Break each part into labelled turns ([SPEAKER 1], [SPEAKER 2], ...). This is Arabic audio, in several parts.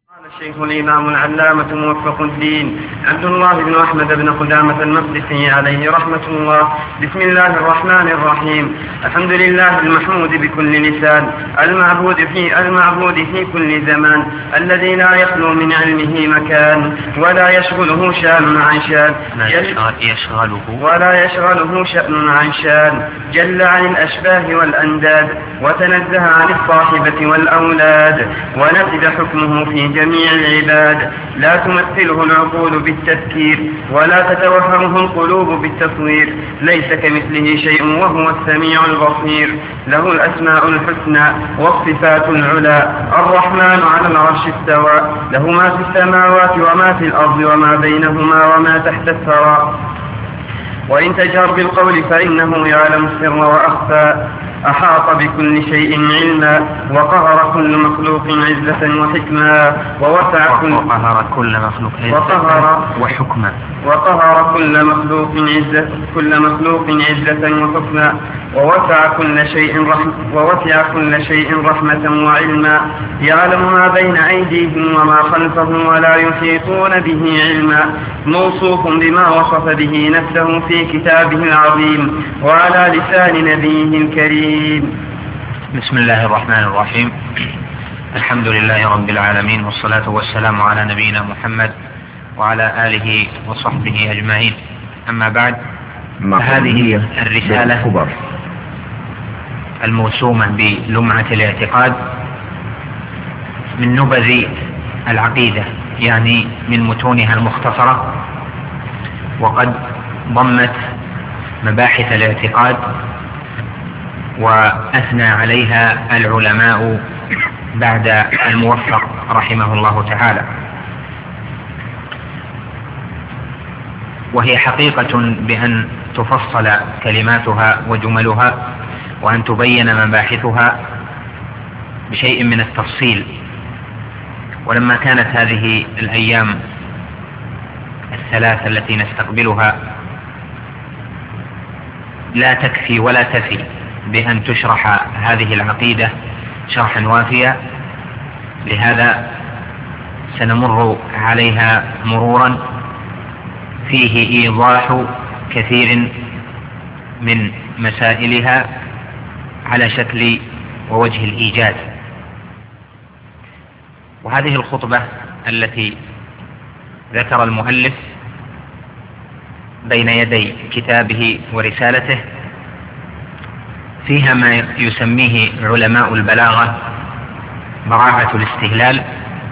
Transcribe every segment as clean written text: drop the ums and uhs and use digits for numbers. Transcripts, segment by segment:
[SPEAKER 1] قال الشيخ الإمام العلامة موفق الدين عبد الله بن أحمد بن قدامة المقدسي عليه رحمة الله. بسم الله الرحمن الرحيم. الحمد لله المحمود بكل لسان، المعبود في كل زمان، الذي لا يخلو من علمه مكان ولا يشغله شأن عن شأن، جل عن الأشباه والأنداد، وتنزه عن الصاحبة والأولاد، ونفذ حكمه في جميع العباد. لا تمثله العقول بالتذكير ولا تتوهمه القلوب بالتصوير. ليس كمثله شيء وهو السميع البصير. له الأسماء الحسنى والصفات العلى. الرحمن على العرش استوى. له ما في السماوات وما في الأرض وما بينهما وما تحت الثرى. وإن تجهر بالقول فإنه يعلم السر وأخفى. أحاط بكل شيء علما، وقهر كل مخلوق عزة وحكما، وقهر كل مخلوق عزة وحكما، ووسع كل شيء رحمة وعلما. يعلم ما بين أيديهم وما خلفهم ولا يحيطون به علما. موصوف بما وصف به نفسه في كتابه العظيم وعلى لسان نبيه الكريم.
[SPEAKER 2] بسم الله الرحمن الرحيم. الحمد لله رب العالمين، والصلاة والسلام على نبينا محمد وعلى آله وصحبه أجمعين. أما بعد، فهذه الرسالة الموسومة بلمعة الاعتقاد من نبذ العقيدة، يعني من متونها المختصرة، وقد ضمت مباحث الاعتقاد وأثنى عليها العلماء بعد الموفق رحمه الله تعالى. وهي حقيقة بأن تفصل كلماتها وجملها، وأن تبين مباحثها بشيء من التفصيل. ولما كانت هذه الأيام الثلاث التي نستقبلها لا تكفي ولا تفي بأن تشرح هذه العقيدة شرحا وافيا، لهذا سنمر عليها مرورا فيه إيضاح كثير من مسائلها على شكل ووجه الإيجاز. وهذه الخطبة التي ذكر المؤلف بين يدي كتابه ورسالته فيها ما يسميه علماء البلاغة براعة الاستهلال.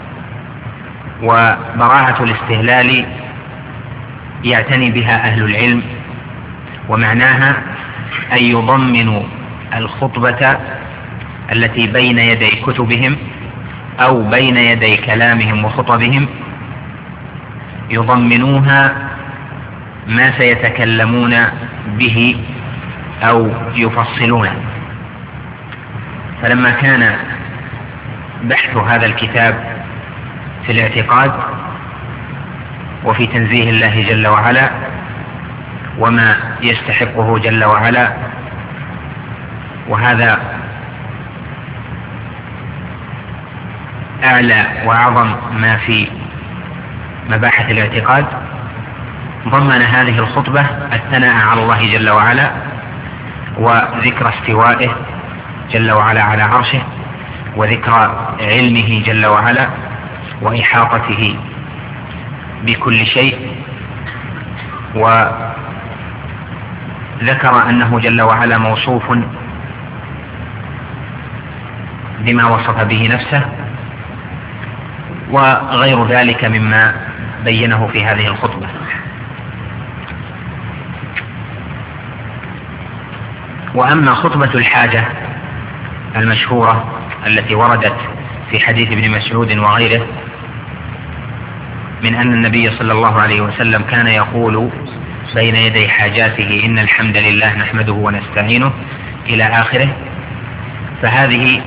[SPEAKER 2] وبراعة الاستهلال يعتني بها أهل العلم، ومعناها أن يضمنوا الخطبة التي بين يدي كتبهم أو بين يدي كلامهم وخطبهم، يضمنوها ما سيتكلمون به أو يفصلونه. فلما كان بحث هذا الكتاب في الاعتقاد وفي تنزيه الله جل وعلا وما يستحقه جل وعلا، وهذا أعلى وأعظم ما في مباحث الاعتقاد، ضمن هذه الخطبة الثناء على الله جل وعلا، وذكر استوائه جل وعلا على عرشه، وذكر علمه جل وعلا، وإحاطته بكل شيء. وذكر أنه جل وعلا موصوف بما وصف به نفسه، وغير ذلك مما بينه في هذه الخطبة. وأما خطبة الحاجة المشهورة التي وردت في حديث ابن مسعود وغيره من أن النبي صلى الله عليه وسلم كان يقول بين يدي حاجاته: إن الحمد لله نحمده ونستعينه، إلى آخره، فهذه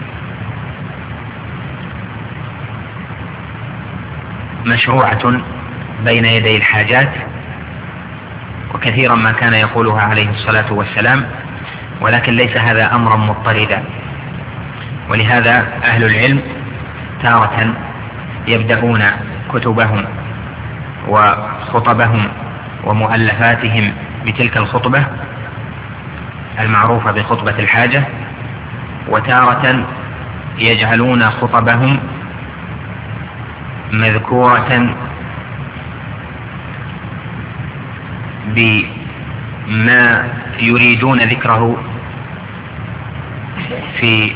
[SPEAKER 2] مشروعة بين يدي الحاجات، وكثيرا ما كان يقولها عليه الصلاة والسلام، ولكن ليس هذا أمرا مضطردا. ولهذا أهل العلم تارة يبدأون كتبهم وخطبهم ومؤلفاتهم بتلك الخطبة المعروفة بخطبة الحاجة، وتارة يجعلون خطبهم مذكورة بما يريدون ذكره في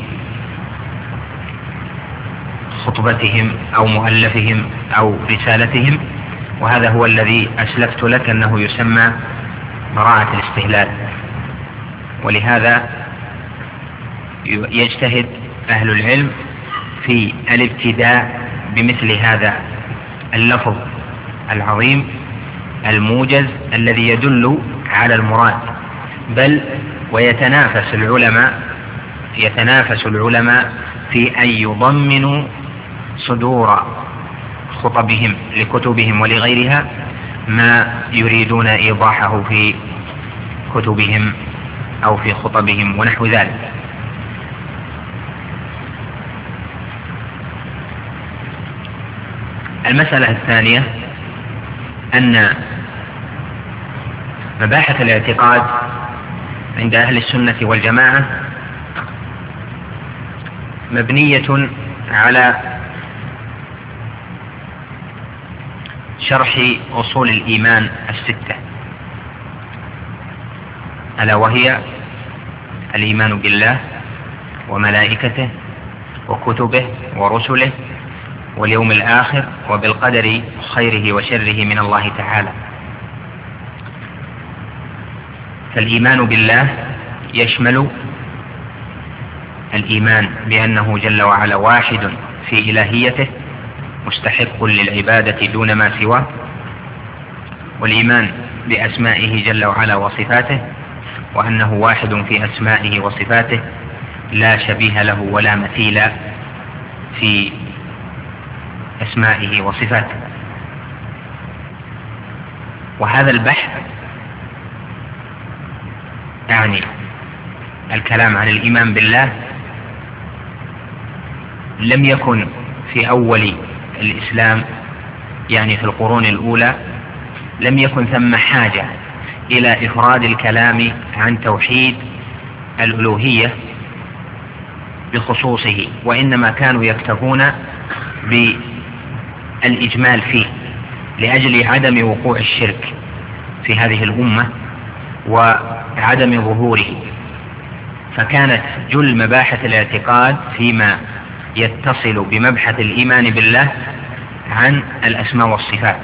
[SPEAKER 2] خطبتهم أو مؤلفهم أو رسالتهم، وهذا هو الذي أسلفت لك أنه يسمى براءة الاستهلال. ولهذا يجتهد أهل العلم في الابتداء بمثل هذا اللفظ العظيم الموجز الذي يدل على المراد، بل ويتنافس العلماء في أن يضمنوا صدور خطبهم لكتبهم ولغيرها ما يريدون إيضاحه في كتبهم أو في خطبهم ونحو ذلك. المسألة الثانية أن مباحث الاعتقاد عند أهل السنة والجماعة مبنية على شرح أصول الإيمان الستة، ألا وهي الإيمان بالله وملائكته وكتبه ورسله واليوم الآخر وبالقدر خيره وشره من الله تعالى. فالإيمان بالله يشمل الإيمان بأنه جل وعلا واحد في إلهيته مستحق للعبادة دون ما سواه، والإيمان بأسمائه جل وعلا وصفاته، وأنه واحد في أسمائه وصفاته لا شبيه له ولا مثيل في أسمائه وصفاته. وهذا البحث يعني الكلام عن الإيمان بالله لم يكن في أول الإسلام، يعني في القرون الأولى لم يكن ثم حاجة إلى إفراد الكلام عن توحيد الألوهية بخصوصه، وإنما كانوا يكتفون بالإجمال فيه لأجل عدم وقوع الشرك في هذه الأمة وعدم ظهوره. فكانت جل مباحث الاعتقاد فيما يتصل بمبحث الإيمان بالله عن الأسماء والصفات،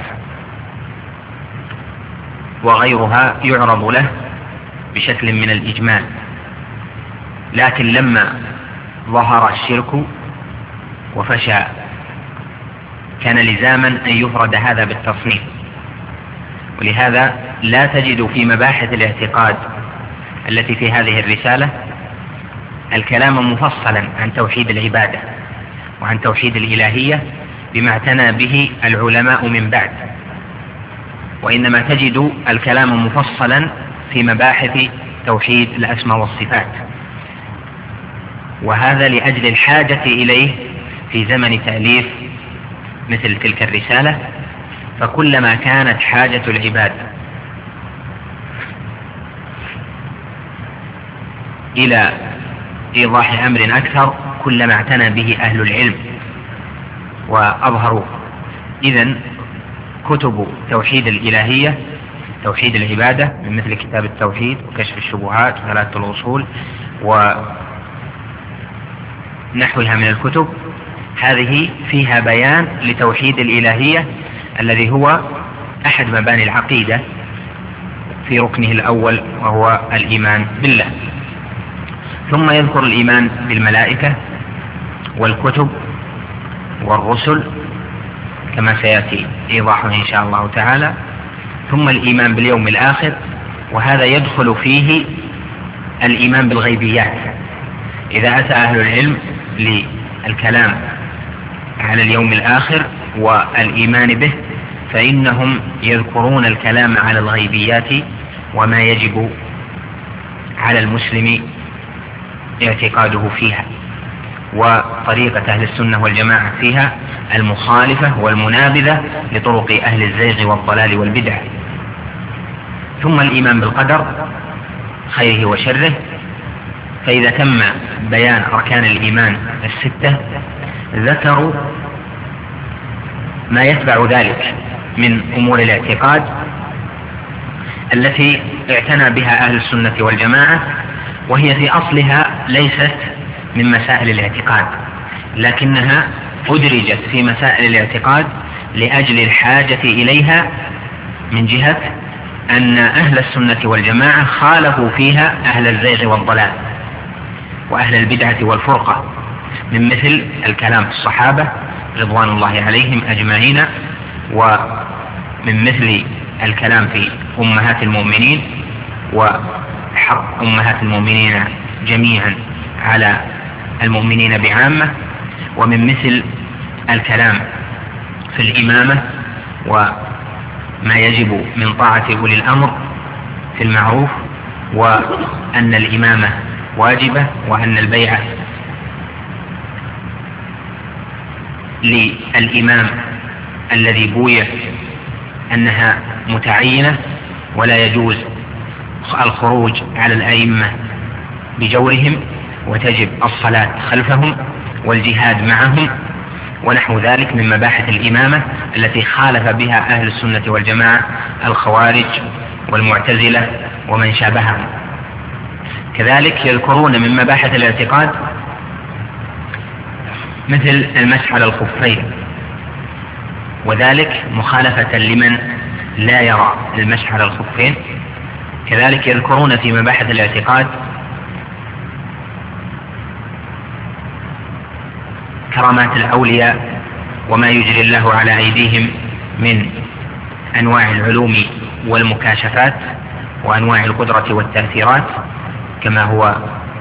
[SPEAKER 2] وغيرها يعرض له بشكل من الإجمال. لكن لما ظهر الشرك وفشى كان لزاما أن يفرد هذا بالتصنيف، ولهذا لا تجد في مباحث الاعتقاد التي في هذه الرسالة الكلام مفصلا عن توحيد العبادة وعن توحيد الإلهية بما اعتنى به العلماء من بعد، وإنما تجد الكلام مفصلا في مباحث توحيد الأسماء والصفات، وهذا لأجل الحاجة إليه في زمن تأليف مثل تلك الرسالة. فكلما كانت حاجة العباد إلى إيضاح أمر أكثر كلما اعتنى به أهل العلم وأظهروا. إذن كتب توحيد الإلهية توحيد العبادة من مثل كتاب التوحيد وكشف الشبهات وثلاثة الأصول ونحوها من الكتب، هذه فيها بيان لتوحيد الإلهية الذي هو أحد مباني العقيدة في ركنه الأول وهو الإيمان بالله. ثم يذكر الإيمان بالملائكة والكتب والرسل كما سيأتي إيضاحه إن شاء الله تعالى، ثم الإيمان باليوم الآخر، وهذا يدخل فيه الإيمان بالغيبيات. إذا أتى أهل العلم للكلام على اليوم الآخر والإيمان به فإنهم يذكرون الكلام على الغيبيات وما يجب على المسلم اعتقاده فيها. وطريقة أهل السنة والجماعة فيها المخالفة والمنابذة لطرق أهل الزيغ والضلال والبدع. ثم الإيمان بالقدر خيره وشره، فإذا تم بيان أركان الإيمان الستة ذكروا ما يتبع ذلك من أمور الاعتقاد التي اعتنى بها أهل السنة والجماعة، وهي في أصلها ليست من مسائل الاعتقاد، لكنها أدرجت في مسائل الاعتقاد لأجل الحاجة إليها، من جهة أن أهل السنة والجماعة خالفوا فيها أهل الزيغ والضلال وأهل البدعة والفرقة، من مثل الكلام في الصحابة رضوان الله عليهم أجمعين، ومن مثل الكلام في أمهات المؤمنين وحق أمهات المؤمنين جميعا على المؤمنين بعامة، ومن مثل الكلام في الإمامة وما يجب من طاعة أولي الأمر في المعروف، وأن الإمامة واجبة، وأن البيعة للإمام الذي بويع أنها متعينة، ولا يجوز الخروج على الأئمة بجورهم، وتجب الصلاة خلفهم والجهاد معهم، ونحو ذلك من مباحث الإمامة التي خالف بها أهل السنة والجماعة الخوارج والمعتزلة ومن شابههم. كذلك يذكرون من مباحث الاعتقاد مثل المسح على الخفين، وذلك مخالفة لمن لا يرى المسح على الخفين. كذلك يذكرون في مباحث الاعتقاد كرامات الأولياء وما يجري الله على أيديهم من أنواع العلوم والمكاشفات وأنواع القدرة والتأثيرات كما هو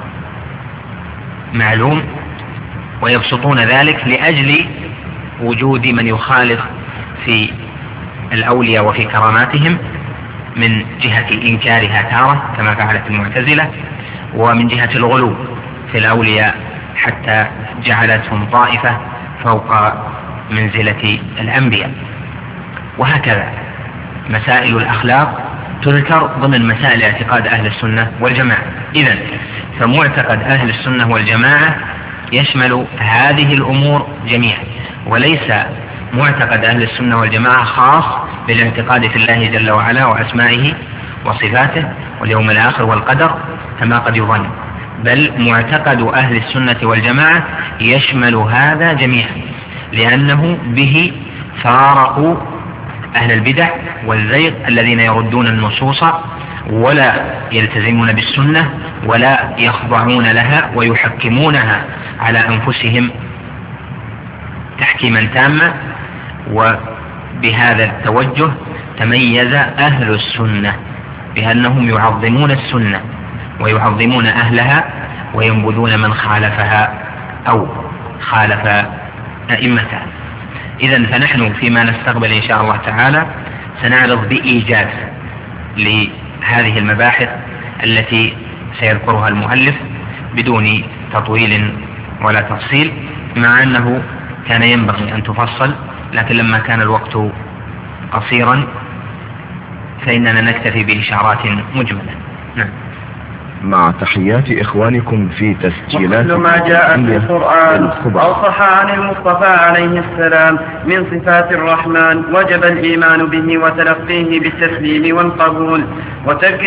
[SPEAKER 2] معلوم، ويبسطون ذلك لأجل وجود من يخالف في الأولياء وفي كراماتهم من جهة إنكارها تارة كما فعلت المعتزلة، ومن جهة الغلو في الأولياء حتى جعلتهم طائفة فوق منزلة الأنبياء. وهكذا مسائل الأخلاق تذكر ضمن مسائل اعتقاد أهل السنة والجماعة. إذن فمعتقد أهل السنة والجماعة يشمل هذه الأمور جميعا، وليس معتقد أهل السنة والجماعة خاص بالاعتقاد في الله جل وعلا وأسمائه وصفاته واليوم الآخر والقدر كما قد يظن، بل معتقد أهل السنة والجماعة يشمل هذا جميعا، لأنه به فارقوا أهل البدع والزيغ الذين يردون النصوص ولا يلتزمون بالسنة ولا يخضعون لها ويحكمونها على أنفسهم تحكيما تاما. وبهذا التوجه تميز أهل السنة بأنهم يعظمون السنة ويعظمون أهلها وينبذون من خالفها أو خالف أئمتها. إذن فنحن فيما نستقبل إن شاء الله تعالى سنعرض بإيجاز لهذه المباحث التي سيذكرها المؤلف بدون تطويل ولا تفصيل، مع أنه كان ينبغي أن تفصل، لكن لما كان الوقت قصيرا فإننا نكتفي بإشارات مجملة. نعم.
[SPEAKER 3] مع تحيات إخوانكم في تسجيلات
[SPEAKER 1] مثل ما جاء في القرآن أو صح عن المصطفى عليه السلام من صفات الرحمن وجب الإيمان به وتلقيه بالتسليم والقبول وترك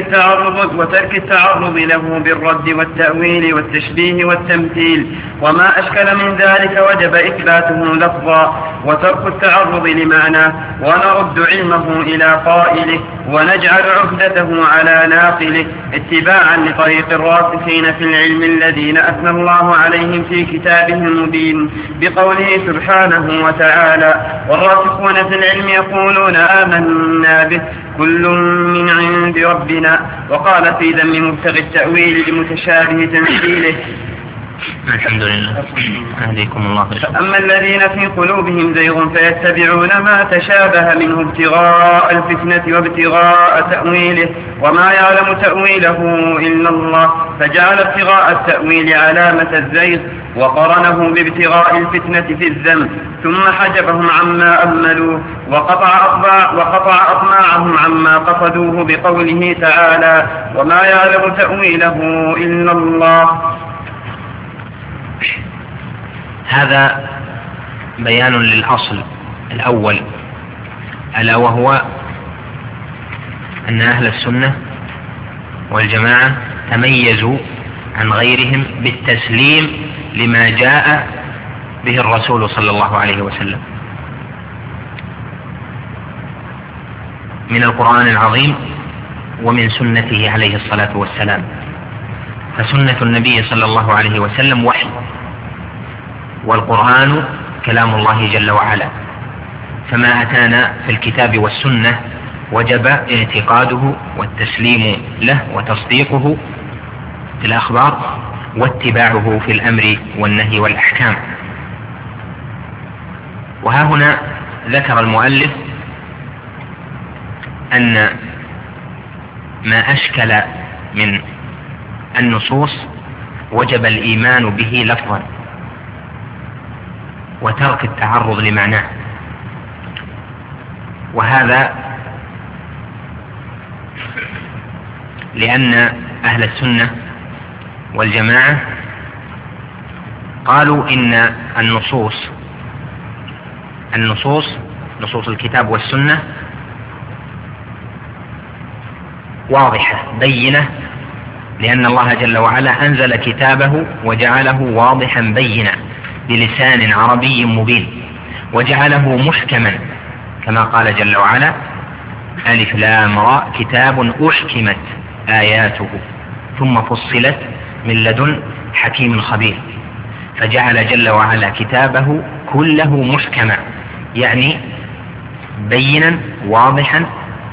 [SPEAKER 1] التعرض له بالرد والتأويل والتشبيه والتمثيل، وما أشكل من ذلك وجب إثباته لفظا وترك التعرض لمعناه، ونرد علمه إلى قائله ونجعل عهدته على ناقله اتباعا لطريق الراسخين في العلم الذين أثنى الله عليهم في كتابه المبين بقوله سبحانه وتعالى والراسخون في العلم يقولون آمنا به كل من عند ربنا. وقال في ذم مبتغي التأويل لمتشابه تنزيله
[SPEAKER 2] الحمد لله أهديكم الله.
[SPEAKER 1] أما الذين في قلوبهم زيغ فيتبعون ما تشابه منه ابتغاء الفتنة وابتغاء تأويله وما يعلم تأويله إلا الله، فجعل ابتغاء التأويل علامة الزيغ وقرنه بابتغاء الفتنة في الذنب، ثم حجبهم عما أهملوه وقطع أطماعهم عما قصدوه بقوله تعالى: وما يعلم تأويله إلا الله.
[SPEAKER 2] هذا بيان للأصل الأول، ألا وهو أن أهل السنة والجماعة تميزوا عن غيرهم بالتسليم لما جاء به الرسول صلى الله عليه وسلم من القرآن العظيم ومن سنته عليه الصلاة والسلام. فسنة النبي صلى الله عليه وسلم وحي، والقرآن كلام الله جل وعلا، فما أتانا في الكتاب والسنة وجب اعتقاده والتسليم له وتصديقه في الأخبار واتباعه في الأمر والنهي والأحكام. وها هنا ذكر المؤلف أن ما أشكل من النصوص وجب الإيمان به لفظا وترك التعرض لمعناه، وهذا لأن أهل السنة والجماعة قالوا إن نصوص الكتاب والسنة واضحة بينة، لأن الله جل وعلا أنزل كتابه وجعله واضحا بينا بلسان عربي مبين، وجعله محكما كما قال جل وعلا: ألف لام راء كتاب أحكمت آياته ثم فصلت من لدن حكيم خبير. فجعل جل وعلا كتابه كله محكما، يعني بينا واضحا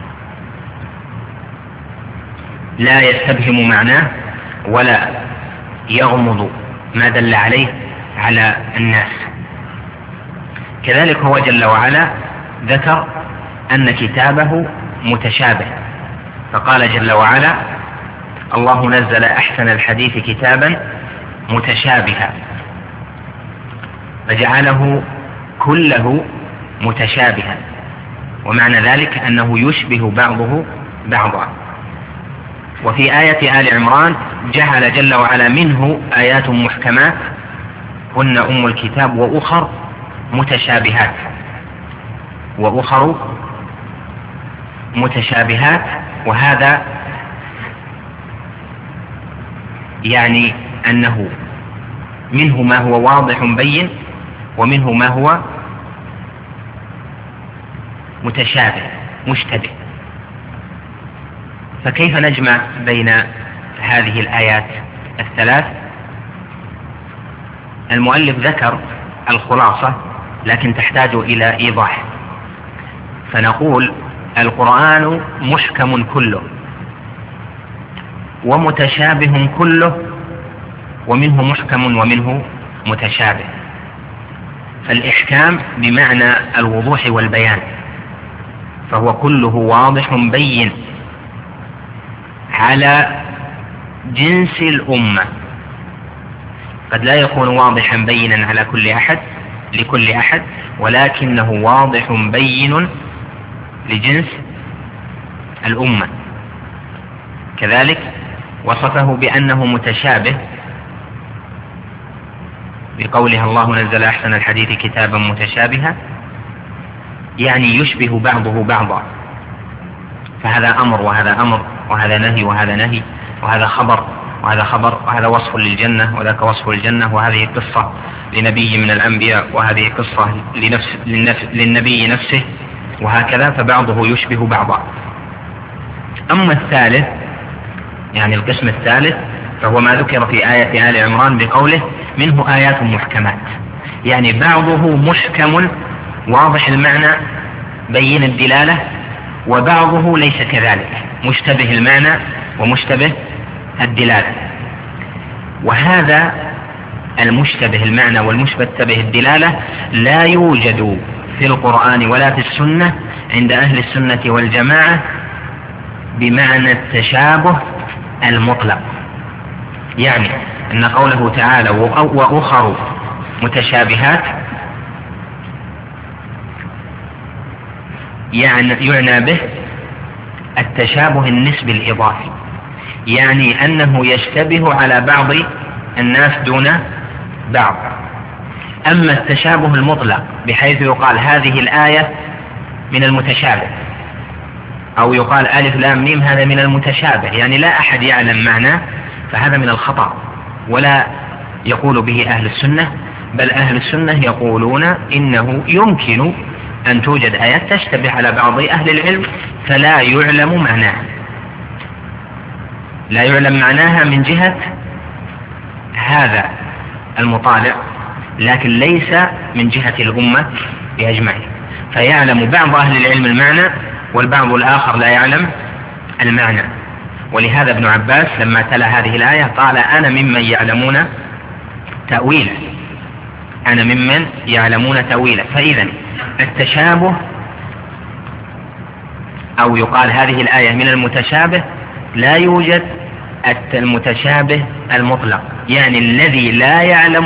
[SPEAKER 2] لا يستبهم معناه ولا يغمض ما دل عليه على الناس. كذلك هو جل وعلا ذكر أن كتابه متشابه، فقال جل وعلا: الله نزل أحسن الحديث كتابا متشابها، فجعله كله متشابها، ومعنى ذلك أنه يشبه بعضه بعضا. وفي آية آل عمران جعل جل وعلا منه آيات محكمات هن أم الكتاب وأخر متشابهات، وهذا يعني أنه منه ما هو واضح بين ومنه ما هو متشابه مشتبه. فكيف نجمع بين هذه الآيات الثلاث؟ المؤلف ذكر الخلاصة لكن تحتاج إلى إيضاح، فنقول: القرآن محكم كله ومتشابه كله، ومنه محكم ومنه متشابه. فالإحكام بمعنى الوضوح والبيان، فهو كله واضح بين على جنس الأمة. قد لا يكون واضحا بينا على لكل أحد، ولكنه واضح بين لجنس الأمة. كذلك وصفه بأنه متشابه بقولها: الله نزل أحسن الحديث كتابا متشابها، يعني يشبه بعضه بعضا. فهذا أمر وهذا أمر، وهذا نهي وهذا نهي، وهذا خبر وهذا خبر، وهذا وصف للجنة وذاك وصف للجنة، وهذه قصة لنبي من الأنبياء وهذه قصة للنبي نفسه، وهكذا، فبعضه يشبه بعضا. أما الثالث، يعني القسم الثالث، فهو ما ذكر في آية آل عمران بقوله: منه آيات محكمات، يعني بعضه محكم واضح المعنى بين الدلالة، وبعضه ليس كذلك، مشتبه المعنى ومشتبه الدلالة. وهذا المشتبه المعنى والمشتبه الدلالة لا يوجد في القرآن ولا في السنة عند أهل السنة والجماعة بمعنى التشابه المطلق، يعني أن قوله تعالى وأخر متشابهات يعنى به التشابه النسبي الإضافي، يعني أنه يشتبه على بعض الناس دون بعض. أما التشابه المطلق بحيث يقال هذه الآية من المتشابه، أو يقال ألف لام ميم هذا من المتشابه، يعني لا أحد يعلم معناه، فهذا من الخطأ ولا يقول به أهل السنة، بل أهل السنة يقولون إنه يمكن أن توجد آيات تشتبه على بعض أهل العلم فلا يعلم معناها، لا يعلم معناها من جهة هذا المطالع، لكن ليس من جهة الأمة بأجمعها، فيعلم بعض أهل العلم المعنى والبعض الآخر لا يعلم المعنى. ولهذا ابن عباس لما تلا هذه الآية قال أنا ممن يعلمون تأويله، أنا ممن يعلمون تأويله. فإذا التشابه، أو يقال هذه الآية من المتشابه، لا يوجد المتشابه المطلق، يعني الذي لا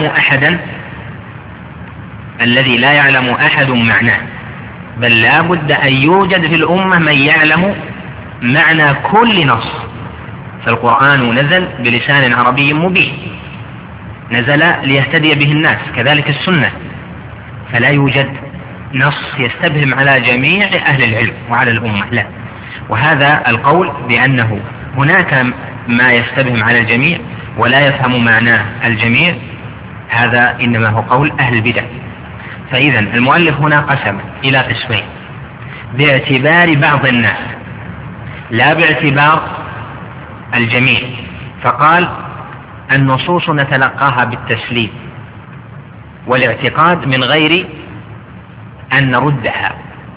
[SPEAKER 2] يعلم أحد معناه، بل لا بد أن يوجد في الأمة من يعلم معنى كل نص. فالقرآن نزل بلسان عربي مبين، نزل ليهتدي به الناس، كذلك السنة، فلا يوجد نص يستبهم على جميع أهل العلم وعلى الأمة، لا. وهذا القول بأنه هناك ما يستبهم على الجميع ولا يفهم معناه الجميع، هذا إنما هو قول أهل البدع. فإذا المؤلف هنا قسم إلى قسمين باعتبار بعض الناس لا باعتبار الجميع، فقال النصوص نتلقاها بالتسليم والاعتقاد من غير أن نردها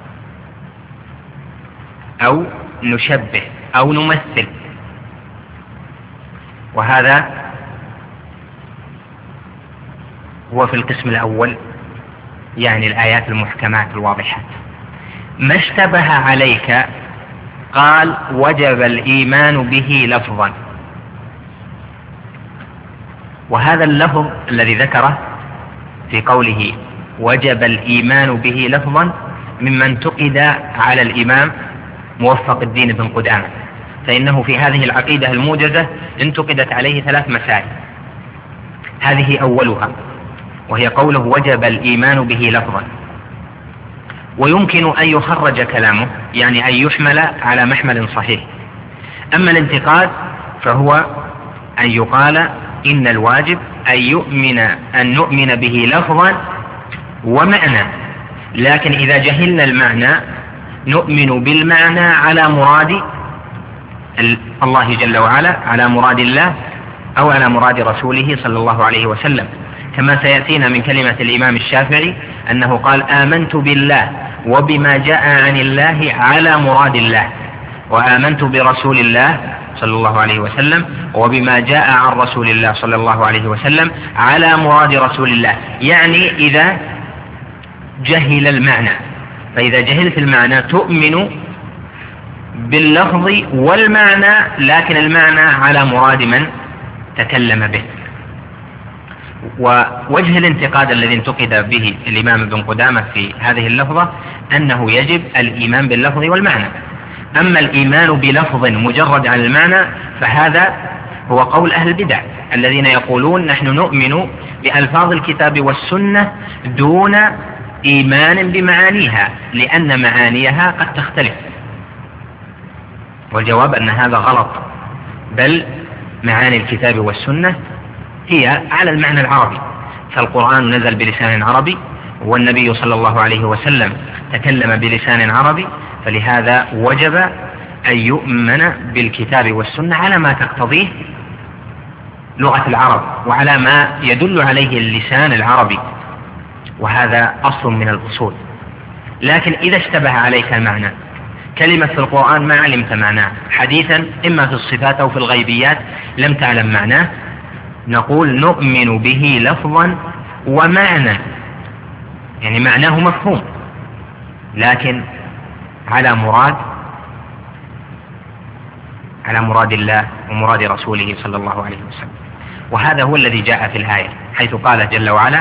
[SPEAKER 2] أو نشبه أو نمثل، وهذا هو في القسم الأول، يعني الآيات المحكمات الواضحات. ما اشتبه عليك قال وجب الإيمان به لفظا، وهذا اللفظ الذي ذكره في قوله وجب الإيمان به لفظا مما انتقد على الإمام موفق الدين بن قدامة، فإنه في هذه العقيدة الموجزة انتقدت عليه 3 مسائل، هذه أولها وهي قوله وجب الإيمان به لفظا. ويمكن أن يخرج كلامه، يعني أن يحمل على محمل صحيح. أما الانتقاد فهو أن يقال إن الواجب أن نؤمن به لفظا ومعنى، لكن إذا جهلنا المعنى نؤمن بالمعنى على مراد الله جل وعلا، على مراد الله أو على مراد رسوله صلى الله عليه وسلم، كما سيأتينا من كلمة الإمام الشافعي أنه قال آمنت بالله وبما جاء عن الله على مراد الله، وآمنت برسول الله صلى الله عليه وسلم وبما جاء عن رسول الله صلى الله عليه وسلم على مراد رسول الله، يعني إذا جهل المعنى. فإذا جهلت المعنى تؤمن باللفظ والمعنى، لكن المعنى على مراد من تكلم به. ووجه الانتقاد الذي انتقد به الإمام ابن قدامة في هذه اللفظة أنه يجب الإيمان باللفظ والمعنى. أما الإيمان بلفظ مجرد عن المعنى فهذا هو قول أهل البدع الذين يقولون نحن نؤمن بألفاظ الكتاب والسنة دون إيمان بمعانيها لأن معانيها قد تختلف. والجواب أن هذا غلط، بل معاني الكتاب والسنة هي على المعنى العربي، فالقرآن نزل بلسان عربي والنبي صلى الله عليه وسلم تكلم بلسان عربي، فلهذا وجب أن يؤمن بالكتاب والسنة على ما تقتضيه لغة العرب وعلى ما يدل عليه اللسان العربي، وهذا أصل من الأصول. لكن إذا اشتبه عليك المعنى، كلمة في القرآن ما علمت معناه، حديثا إما في الصفات أو في الغيبيات لم تعلم معناه، نقول نؤمن به لفظا ومعنى، يعني معناه مفهوم لكن على مراد الله ومراد رسوله صلى الله عليه وسلم. وهذا هو الذي جاء في الآية حيث قال جل وعلا: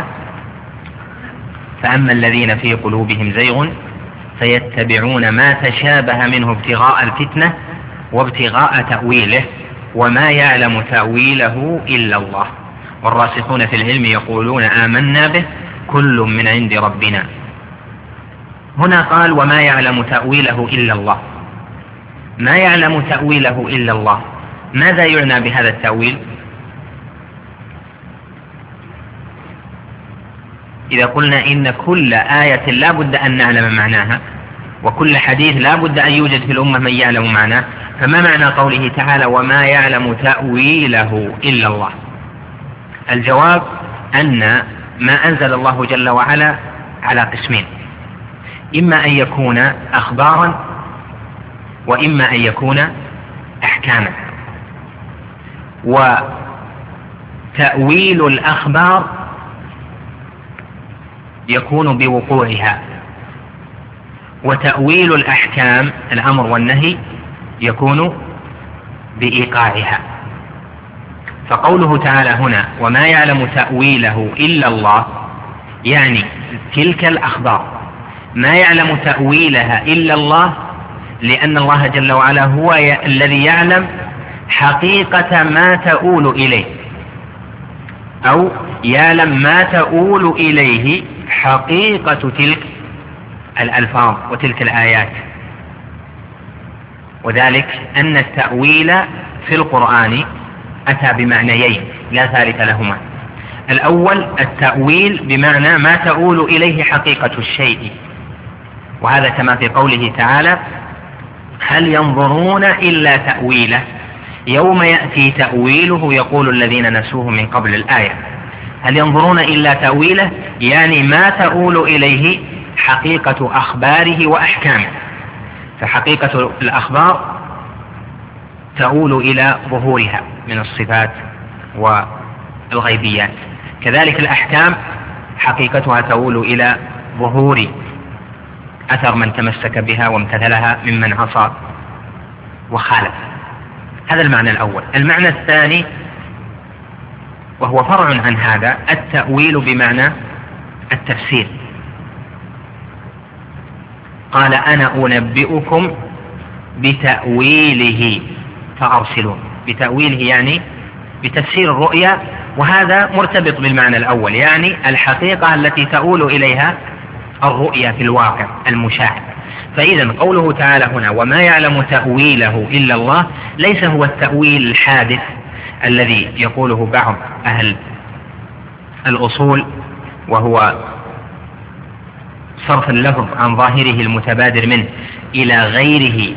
[SPEAKER 2] فأما الذين في قلوبهم زيغ فيتبعون ما تشابه منه ابتغاء الفتنة وابتغاء تأويله وما يعلم تأويله إلا الله والراسخون في العلم يقولون آمنا به كل من عند ربنا. هنا قال: وما يعلم تأويله إلا الله. ما يعلم تأويله إلا الله، ماذا يعنى بهذا التأويل؟ إذا قلنا إن كل آية لا بد أن نعلم معناها، وكل حديث لا بد أن يوجد في الأمة من يعلم معناه، فما معنى قوله تعالى: وما يعلم تأويله إلا الله؟ الجواب أن ما أنزل الله جل وعلا على قسمين: إما أن يكون أخبارا، وإما أن يكون أحكاما. وتأويل الأخبار يكون بوقوعها، وتأويل الأحكام الأمر والنهي يكون بإيقاعها. فقوله تعالى هنا: وما يعلم تأويله إلا الله، يعني تلك الأخبار ما يعلم تأويلها إلا الله، لأن الله جل وعلا هو الذي يعلم حقيقة ما تؤول إليه، أو يعلم ما تؤول إليه حقيقة تلك الألفاظ وتلك الآيات. وذلك أن التأويل في القرآن أتى بمعنيين لا ثالث لهما: الأول التأويل بمعنى ما تؤول إليه حقيقة الشيء، وهذا كما في قوله تعالى: هل ينظرون إلا تأويله يوم يأتي تأويله يقول الذين نسوه من قبل الآية. هل ينظرون إلا تأويله يعني ما تؤول إليه حقيقة أخباره وأحكامه، فحقيقة الأخبار تؤول إلى ظهورها من الصفات والغيبيات، كذلك الأحكام حقيقتها تؤول إلى ظهور أثر من تمسك بها وامتثلها ممن عصى وخالف. هذا المعنى الأول. المعنى الثاني وهو فرع عن هذا: التأويل بمعنى التفسير. قال: أنا أنبئكم بتأويله فأرسلون. بتأويله يعني بتفسير الرؤيا، وهذا مرتبط بالمعنى الأول، يعني الحقيقة التي تؤول إليها الرؤيا في الواقع المشاهد. فإذا قوله تعالى هنا: وما يعلم تأويله إلا الله، ليس هو التأويل الحادث الذي يقوله بعض أهل الأصول، وهو صرف اللفظ عن ظاهره المتبادر منه إلى غيره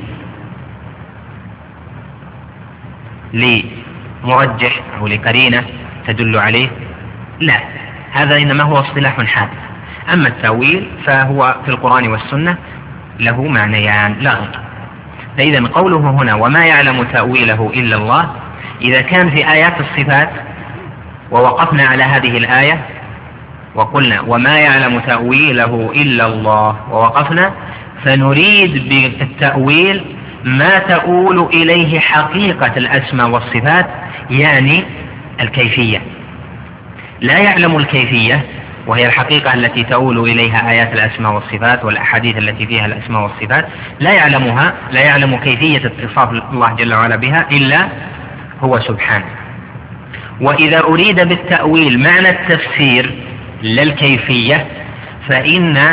[SPEAKER 2] لمرجح أو لقرينة تدل عليه. لا، هذا إنما هو اصطلاح حادث. أما التأويل فهو في القرآن والسنة له معنيان لا غير. فإذا قوله هنا: وما يعلم تأويله إلا الله، إذا كان في آيات الصفات ووقفنا على هذه الآية وقلنا: وما يعلم تأويله إلا الله، ووقفنا، فنريد بالتأويل ما تؤول إليه حقيقة الأسماء والصفات، يعني الكيفية. لا يعلم الكيفية، وهي الحقيقة التي تؤول إليها آيات الأسماء والصفات والأحاديث التي فيها الأسماء والصفات، لا يعلمها، لا يعلم كيفية اتصاف الله جل وعلا بها إلا هو سبحانه. وإذا أريد بالتأويل معنى التفسير لا الكيفية، فإن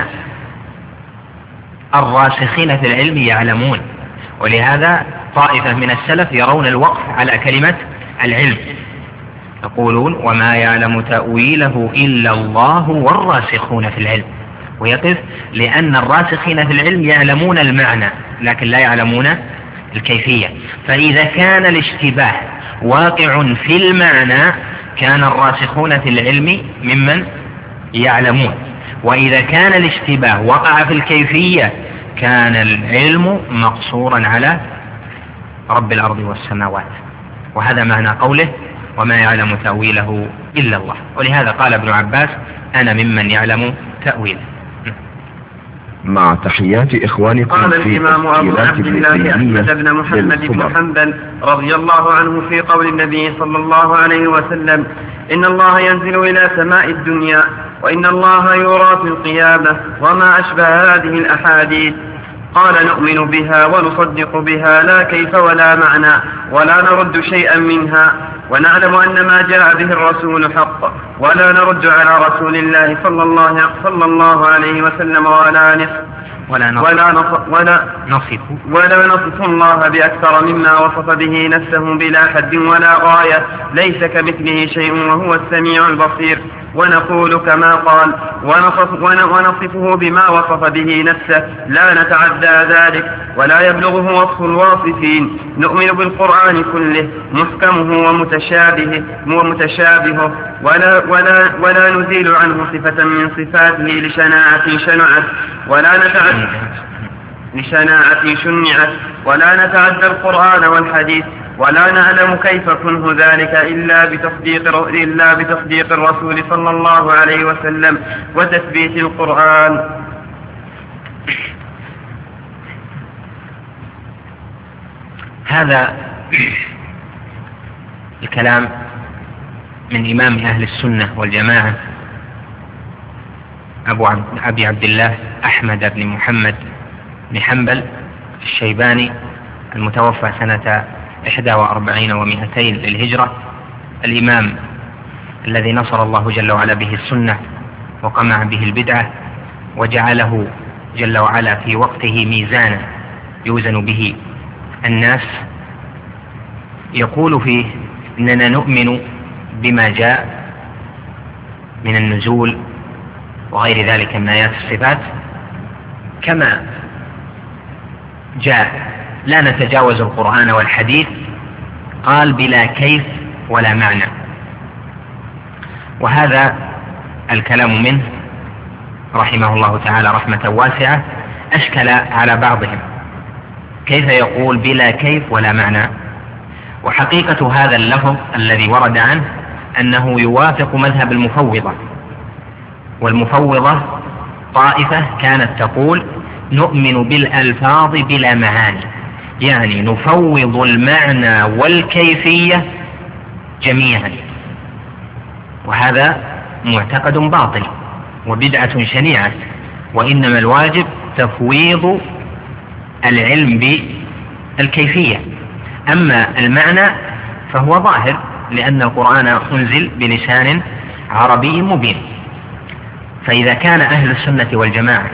[SPEAKER 2] الراسخين في العلم يعلمون، ولهذا طائفة من السلف يرون الوقف على كلمة العلم، يقولون: وما يعلم تأويله إلا الله والراسخون في العلم، ويقف لأن الراسخين في العلم يعلمون المعنى لكن لا يعلمون الكيفية. فإذا كان الاشتباه واقع في المعنى كان الراسخون في العلم ممن يعلمون، وإذا كان الاشتباه وقع في الكيفية كان العلم مقصورا على رب الأرض والسماوات. وهذا معنى قوله: وما يعلم تأويله إلا الله. ولهذا قال ابن عباس: أنا ممن يعلم تأويله.
[SPEAKER 3] مع تحيات إخوانكم
[SPEAKER 1] قال
[SPEAKER 3] في
[SPEAKER 1] الإمام أبو
[SPEAKER 3] تسجيلات
[SPEAKER 1] عبد الله
[SPEAKER 3] الحسينية
[SPEAKER 1] أحمد بن محمد بن
[SPEAKER 3] للصبر.
[SPEAKER 1] حنبل رضي الله عنه في قول النبي صلى الله عليه وسلم: إن الله ينزل إلى سماء الدنيا، وإن الله يرى في القيامة، وما أشبه هذه الأحاديث. قال: نؤمن بها ونصدق بها لا كيف ولا معنى، ولا نرد شيئا منها، ونعلم أن ما جاء به الرسول حق، ولا نرد على رسول الله صلى الله عليه وسلم ولا نصف الله بأكثر مما وصف به نفسه بلا حد ولا غاية، ليس كمثله شيء وهو السميع البصير. ونقول كما قال، ونصفه بما وصف به نفسه، لا نتعدى ذلك، ولا يبلغه وصف الواصفين. نؤمن بالقرآن كله، محكمه ومتشابهه، ولا نزيل عنه صفة من صفاته لشناعة شنعت، ولا نتعدى القرآن والحديث، ولا نعلم كيف كنه ذلك إلا بتصديق الرسول صلى الله عليه وسلم وتثبيت القرآن.
[SPEAKER 2] هذا الكلام من إمام أهل السنة والجماعة أبي عبد الله أحمد بن محمد بن حنبل الشيباني، المتوفى سنة 41 و200 للهجرة، الإمام الذي نصر الله جل وعلا به السنة وقمع به البدعة، وجعله جل وعلا في وقته ميزانا يوزن به الناس. يقول فيه: إننا نؤمن بما جاء من النزول وغير ذلك من آيات الصفات كما جاء، لا نتجاوز القرآن والحديث. قال: بلا كيف ولا معنى. وهذا الكلام منه رحمه الله تعالى رحمة واسعة أشكل على بعضهم، كيف يقول بلا كيف ولا معنى؟ وحقيقة هذا اللفظ الذي ورد عنه أنه يوافق مذهب المفوضة، والمفوضة طائفة كانت تقول: نؤمن بالألفاظ بلا معاني، يعني نفوض المعنى والكيفية جميعا. وهذا معتقد باطل وبدعة شنيعة، وإنما الواجب تفويض العلم بالكيفية. أما المعنى فهو ظاهر، لأن القرآن أنزل بلسان عربي مبين. فإذا كان أهل السنة والجماعة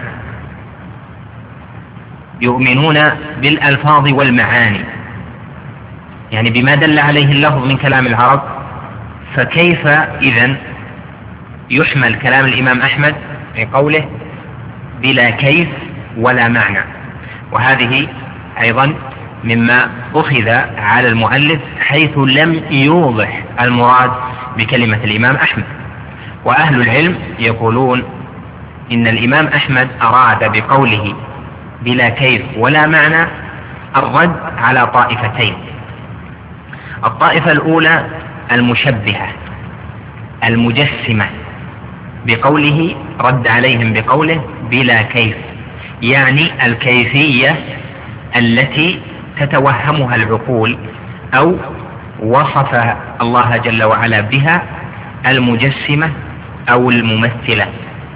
[SPEAKER 2] يؤمنون بالألفاظ والمعاني، يعني بما دل عليه اللفظ من كلام العرب، فكيف إذن يحمل كلام الإمام أحمد في قوله بلا كيف ولا معنى؟ وهذه أيضا مما أخذ على المؤلف حيث لم يوضح المراد بكلمة الإمام أحمد. وأهل العلم يقولون إن الإمام أحمد أراد بقوله بلا كيف ولا معنى الرد على طائفتين. الطائفة الأولى المشبهة المجسمة، بقوله رد عليهم بقوله بلا كيف، يعني الكيفية التي تتوهمها العقول أو وصف الله جل وعلا بها المجسمة أو الممثلة.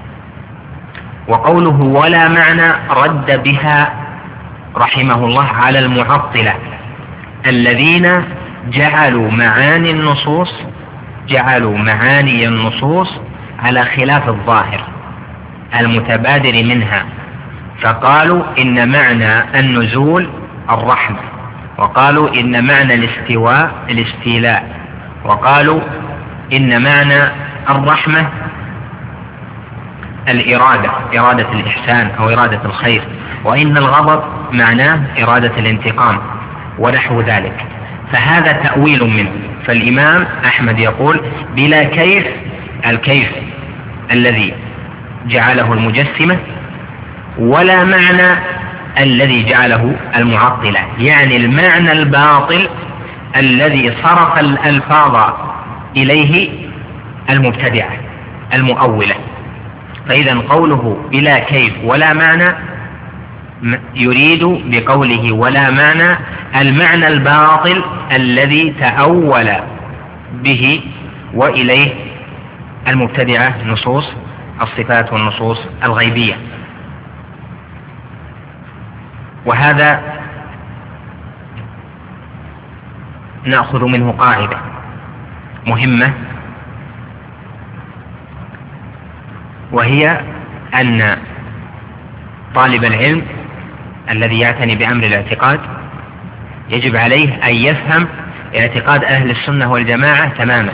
[SPEAKER 2] وقوله ولا معنى رد بها رحمه الله على المعطلة الذين جعلوا معاني النصوص على خلاف الظاهر المتبادر منها، فقالوا إن معنى النزول الرحمة، وقالوا إن معنى الاستواء الاستيلاء، وقالوا إن معنى الرحمة إرادة الإحسان أو إرادة الخير، وإن الغضب معناه إرادة الانتقام ونحو ذلك. فهذا تأويل منه. فالإمام أحمد يقول بلا كيف، الكيف الذي جعله المجسمة، ولا معنى الذي جعله المعطلة، يعني المعنى الباطل الذي صرف الألفاظ إليه المبتدعة المؤولة. فإذا قوله بلا كيف ولا معنى يريد بقوله ولا معنى المعنى الباطل الذي تأول به وإليه المبتدعة نصوص الصفات والنصوص الغيبية. وهذا نأخذ منه قاعدة مهمة، وهي أن طالب العلم الذي يعتني بأمر الاعتقاد يجب عليه أن يفهم اعتقاد أهل السنة والجماعة تماما،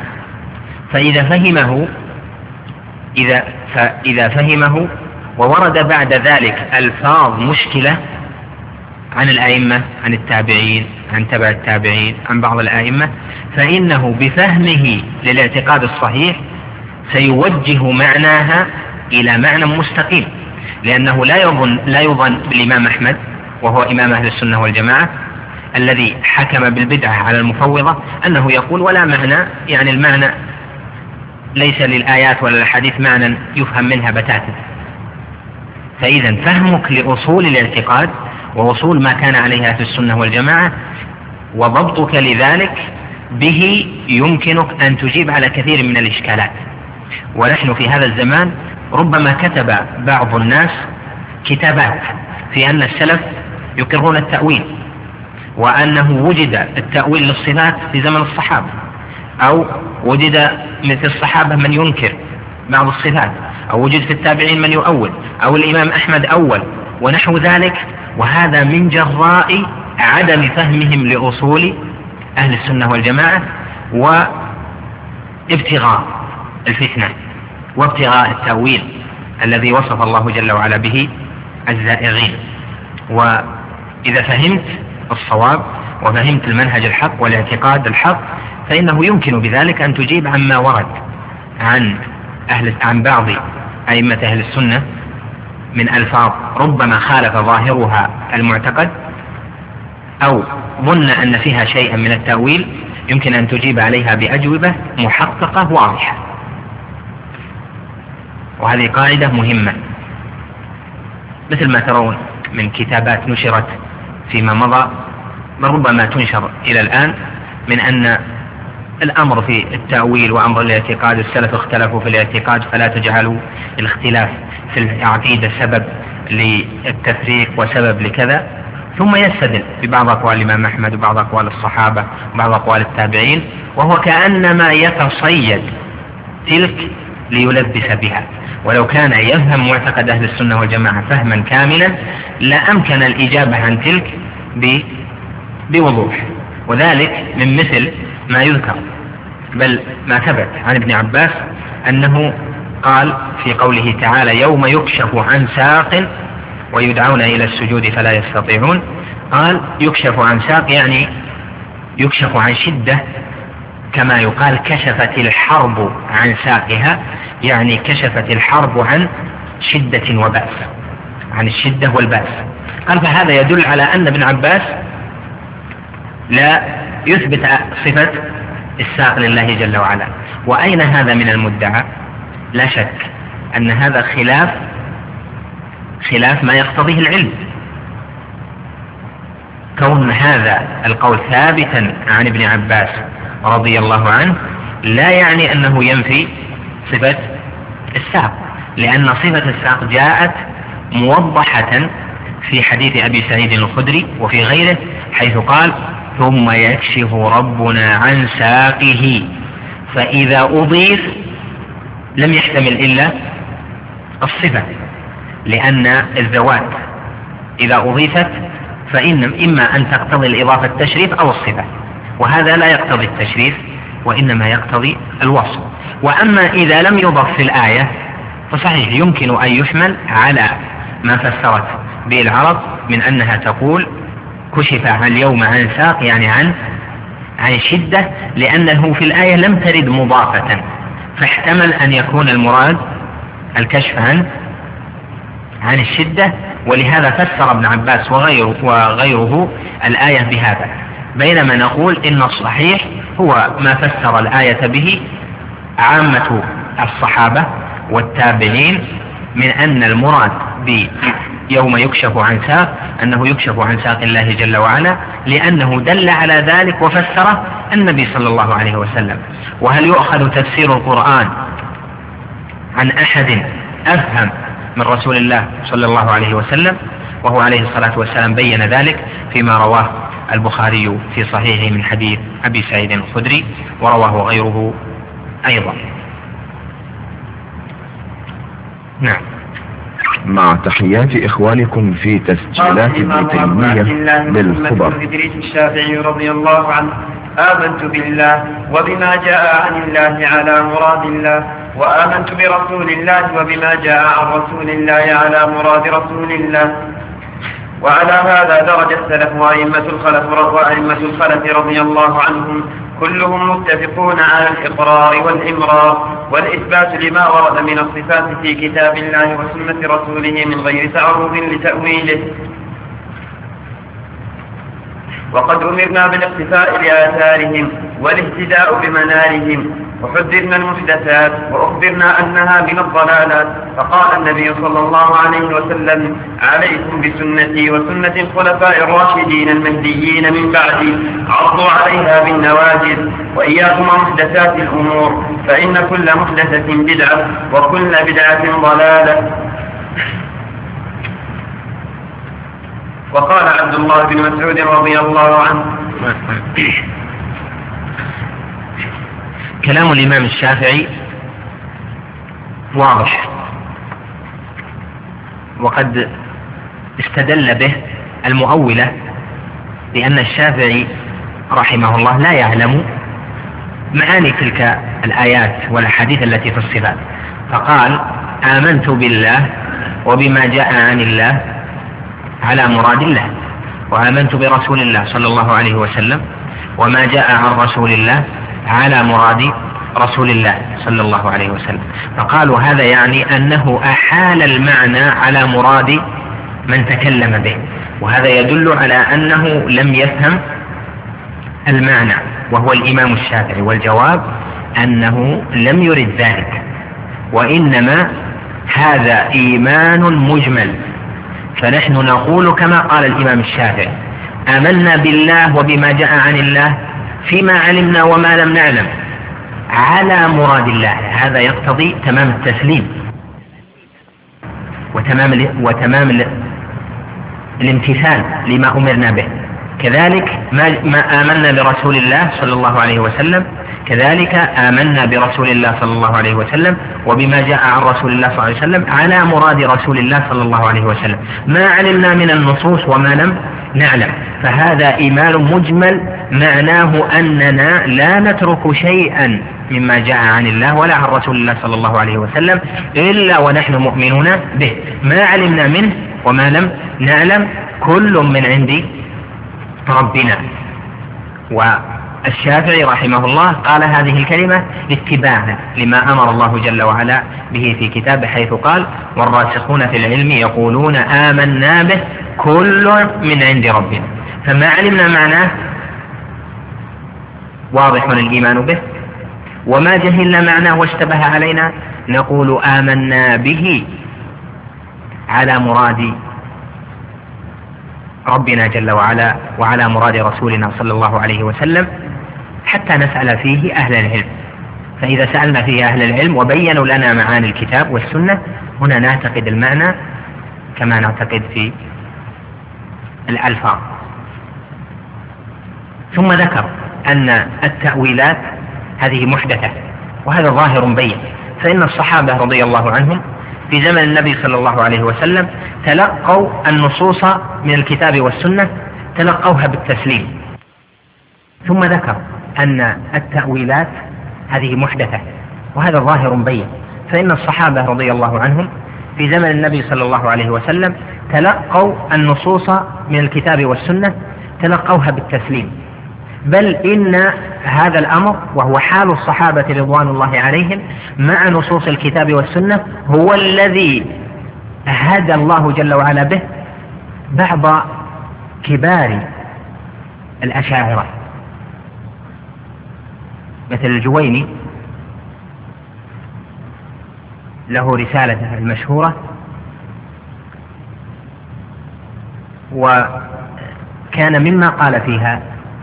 [SPEAKER 2] إذا فهمه وورد بعد ذلك ألفاظ مشكلة عن الأئمة، عن التابعين، عن تبع التابعين، عن بعض الأئمة، فإنه بفهمه للاعتقاد الصحيح سيوجه معناها إلى معنى مستقيم، لأنه لا يظن بالإمام أحمد وهو إمام أهل السنة والجماعة الذي حكم بالبدعة على المفوضة أنه يقول ولا معنى، يعني المعنى ليس للآيات ولا الحديث معنى يفهم منها بتاتا. فإذا فهمك لأصول الاعتقاد ووصول ما كان عليه أهل السنة والجماعة وضبطك لذلك به يمكنك أن تجيب على كثير من الإشكالات. ونحن في هذا الزمان ربما كتب بعض الناس كتابات في أن السلف يقرون التأويل، وأنه وجد التأويل للصفات في زمن الصحابة، أو وجد مثل الصحابة من ينكر بعض الصفات، أو وجد في التابعين من يؤول، أو الإمام أحمد أول ونحو ذلك، وهذا من جراء عدم فهمهم لأصول أهل السنة والجماعة وابتغاء الفتنة وابتغاء التأويل الذي وصف الله جل وعلا به الزائغين. وإذا فهمت الصواب وفهمت المنهج الحق والاعتقاد الحق فإنه يمكن بذلك أن تجيب عما ورد عن بعض أئمة أهل السنة من ألفاظ ربما خالف ظاهرها المعتقد أو ظن أن فيها شيئا من التأويل، يمكن أن تجيب عليها بأجوبة محققة واضحة. وهذه قاعدة مهمة، مثل ما ترون من كتابات نشرت فيما مضى بل ربما تنشر إلى الآن من أن الأمر في التأويل وأمر الاعتقاد، السلف اختلفوا في الاعتقاد فلا تجعلوا الاختلاف في العقيدة سبب للتفريق وسبب لكذا، ثم يستدل ببعض أقوال الإمام أحمد وبعض أقوال الصحابة وبعض أقوال التابعين، وهو كأنما يتصيد تلك ليلبس بها. ولو كان يفهم معتقد أهل السنة والجماعة فهما كاملا لأمكن الإجابة عن تلك بوضوح. وذلك من مثل ما يذكر بل ما ثبت عن ابن عباس أنه قال في قوله تعالى يوم يكشف عن ساق ويدعون إلى السجود فلا يستطيعون، قال يكشف عن ساق يعني يكشف عن شدة، كما يقال كشفت الحرب عن ساقها، يعني كشفت الحرب عن شدة وبأس، عن الشدة والبأس. قال فهذا يدل على أن ابن عباس لا يثبت صفة الساق لله جل وعلا. وأين هذا من المدعى؟ لا شك أن هذا خلاف ما يقتضيه العلم. كون هذا القول ثابتا عن ابن عباس رضي الله عنه لا يعني أنه ينفي صفة الساق، لأن صفة الساق جاءت موضحة في حديث أبي سعيد الخدري وفي غيره، حيث قال ثم يكشف ربنا عن ساقه، فإذا أضيف لم يحتمل إلا الصفة، لأن الذوات إذا أضيفت فإن إما أن تقتضي الإضافة التشريف أو الصفة، وهذا لا يقتضي التشريف وإنما يقتضي الوصف. وأما إذا لم يضف في الآية فصحيح يمكن أن يحمل على ما فسرت به العرب من أنها تقول كشف اليوم عن ساق، يعني عن شدة، لأنه في الآية لم ترد مضافة، فاحتمل أن يكون المراد الكشف عن الشدة، ولهذا فسر ابن عباس وغيره الآية بهذا، بينما نقول إن الصحيح هو ما فسر الآية به عامة الصحابة والتابعين من أن المراد يوم يكشف عن ساق أنه يكشف عن ساق الله جل وعلا، لأنه دل على ذلك وفسره النبي صلى الله عليه وسلم. وهل يؤخذ تفسير القرآن عن أحد أفهم من رسول الله صلى الله عليه وسلم؟ وهو عليه الصلاة والسلام بين ذلك فيما رواه البخاري في صحيحه من حديث أبي سعيد الخدري، ورواه غيره أيضا. نعم.
[SPEAKER 3] مع تحيات إخوانكم في تسجيلات ابن تيمية للخبر.
[SPEAKER 1] الشافعي رضي الله عنه: آمنت بالله وبما جاء عن الله على مراد الله، وآمنت برسول الله وبما جاء عن رسول الله على مراد رسول الله. وعلى هذا درج السلف وأئمة الخلف رضي الله عنهم كلهم متفقون على الإقرار والإمرار والإثبات لما ورد من الصفات في كتاب الله وسنة رسوله من غير تعرض لتأويله. وقد أمرنا بالاقتفاء لآثارهم والاهتداء بمنارهم، وحذرنا المحدثات وأخبرنا أنها من الضلالات. فقال النبي صلى الله عليه وسلم: عليكم بسنتي وسنة الخلفاء الراشدين المهديين من بعدي، عضوا عليها بالنواجذ، وإياكم محدثات الأمور، فإن كل محدثة بدعة وكل بدعة ضلالة. وقال عبد الله بن مسعود رضي الله عنه:
[SPEAKER 2] كلام الإمام الشافعي واضح، وقد استدل به المؤولة لأن الشافعي رحمه الله لا يعلم معاني تلك الآيات والأحاديث التي في الصفات، فقال: آمنت بالله وبما جاء عن الله على مراد الله، وآمنت برسول الله صلى الله عليه وسلم وما جاء عن رسول الله على مراد رسول الله صلى الله عليه وسلم. فقالوا هذا يعني أنه أحال المعنى على مراد من تكلم به، وهذا يدل على أنه لم يفهم المعنى، وهو الإمام الشافعي. والجواب أنه لم يرد ذلك، وإنما هذا إيمان مجمل. فنحن نقول كما قال الإمام الشافعي: آمنا بالله وبما جاء عن الله فيما علمنا وما لم نعلم على مراد الله. هذا يقتضي تمام التسليم وتمام الامتثال لما أمرنا به. كذلك ما آمنا برسول الله صلى الله عليه وسلم، كذلك آمنا برسول الله صلى الله عليه وسلم وبما جاء عن رسول الله صلى الله عليه وسلم على مراد رسول الله صلى الله عليه وسلم، ما علمنا من النصوص وما لم نعلم. فهذا إيمان مجمل معناه أننا لا نترك شيئا مما جاء عن الله ولا عن رسول الله صلى الله عليه وسلم إلا ونحن مؤمنون به، ما علمنا منه وما لم نعلم كل من عند ربنا. والشافعي رحمه الله قال هذه الكلمة اتباعا لما أمر الله جل وعلا به في كتابه، حيث قال: والراسخون في العلم يقولون آمنا به كل من عند ربنا. فما علمنا معناه واضح الإيمان به، وما جهلنا معناه واشتبه علينا نقول آمنا به على مراد ربنا جل وعلا وعلى مراد رسولنا صلى الله عليه وسلم، حتى نسأل فيه أهل العلم. فإذا سألنا فيه أهل العلم وبينوا لنا معاني الكتاب والسنة، هنا نعتقد المعنى كما نعتقد في الألفاظ. ثم ذكر أن التأويلات هذه محدثة، وهذا ظاهر بين، فإن الصحابة رضي الله عنهم في زمن النبي صلى الله عليه وسلم تلقوا النصوص من الكتاب والسنة، تلقوها بالتسليم. ثم ذكر أن التأويلات هذه محدثة، وهذا ظاهر بين، فإن الصحابة رضي الله عنهم في زمن النبي صلى الله عليه وسلم تلقوا النصوص من الكتاب والسنة، تلقوها بالتسليم. بل إن هذا الأمر وهو حال الصحابة رضوان الله عليهم مع نصوص الكتاب والسنة هو الذي هدى الله جل وعلا به بعض كبار الأشاعرة مثل الجويني، له رسالته المشهورة، وكان مما قال فيها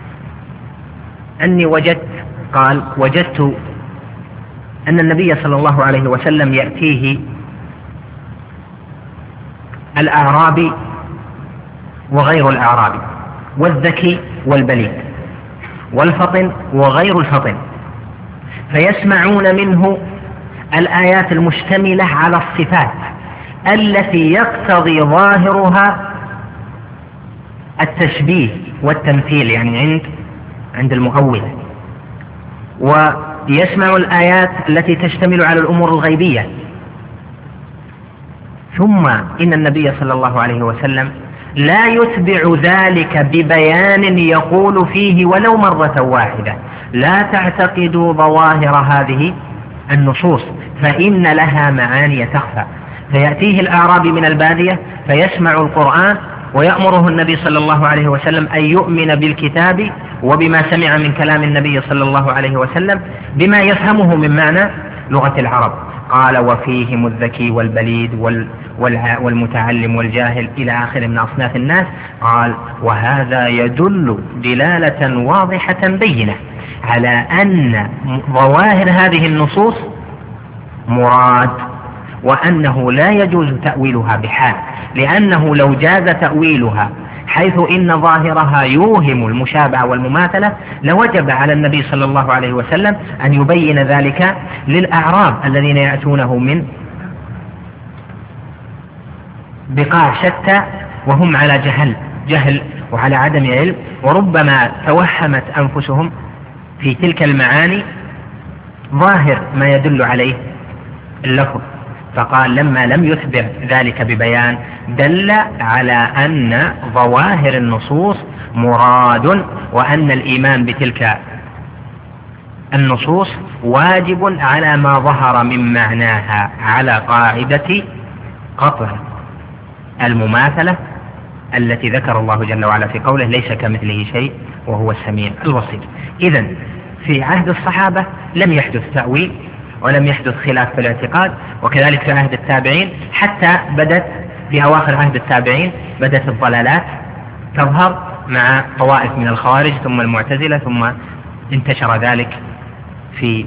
[SPEAKER 2] أني وجدت أن النبي صلى الله عليه وسلم يأتيه الأعرابي وغير الأعرابي، والذكي والبليد، والفطن وغير الفطن، فيسمعون منه الآيات المشتملة على الصفات التي يقتضي ظاهرها التشبيه والتمثيل، يعني عند المؤول، ويسمع الآيات التي تشتمل على الأمور الغيبية. ثم إن النبي صلى الله عليه وسلم لا يتبع ذلك ببيان يقول فيه ولو مرة واحدة: لا تعتقدوا ظواهر هذه النصوص فإن لها معاني تخفى. فيأتيه الأعرابي من البادية فيسمع القرآن، ويأمره النبي صلى الله عليه وسلم أن يؤمن بالكتاب وبما سمع من كلام النبي صلى الله عليه وسلم بما يفهمه من معنى لغة العرب. قال: وفيهم الذكي والبليد والمتعلم والجاهل إلى آخر من أصناف الناس. قال: وهذا يدل دلالة واضحة بينة على أن ظواهر هذه النصوص مراد، وأنه لا يجوز تأويلها بحال، لأنه لو جاز تأويلها حيث إن ظاهرها يوهم المشابهة والمماثلة لوجب على النبي صلى الله عليه وسلم أن يبين ذلك للأعراب الذين يأتونه من بقاع شتى وهم على جهل وعلى عدم علم، وربما توهمت أنفسهم في تلك المعاني ظاهر ما يدل عليه اللفظ. فقال: لما لم يثبت ذلك ببيان دل على أن ظواهر النصوص مراد، وأن الإيمان بتلك النصوص واجب على ما ظهر من معناها، على قاعدة قطع المماثلة التي ذكر الله جل وعلا في قوله: ليس كمثله شيء وهو السميع البصير. إذن في عهد الصحابة لم يحدث تأويل ولم يحدث خلاف في الاعتقاد، وكذلك في عهد التابعين، حتى بدت في أواخر عهد التابعين بدت الضلالات تظهر مع طوائف من الخوارج ثم المعتزلة، ثم انتشر ذلك في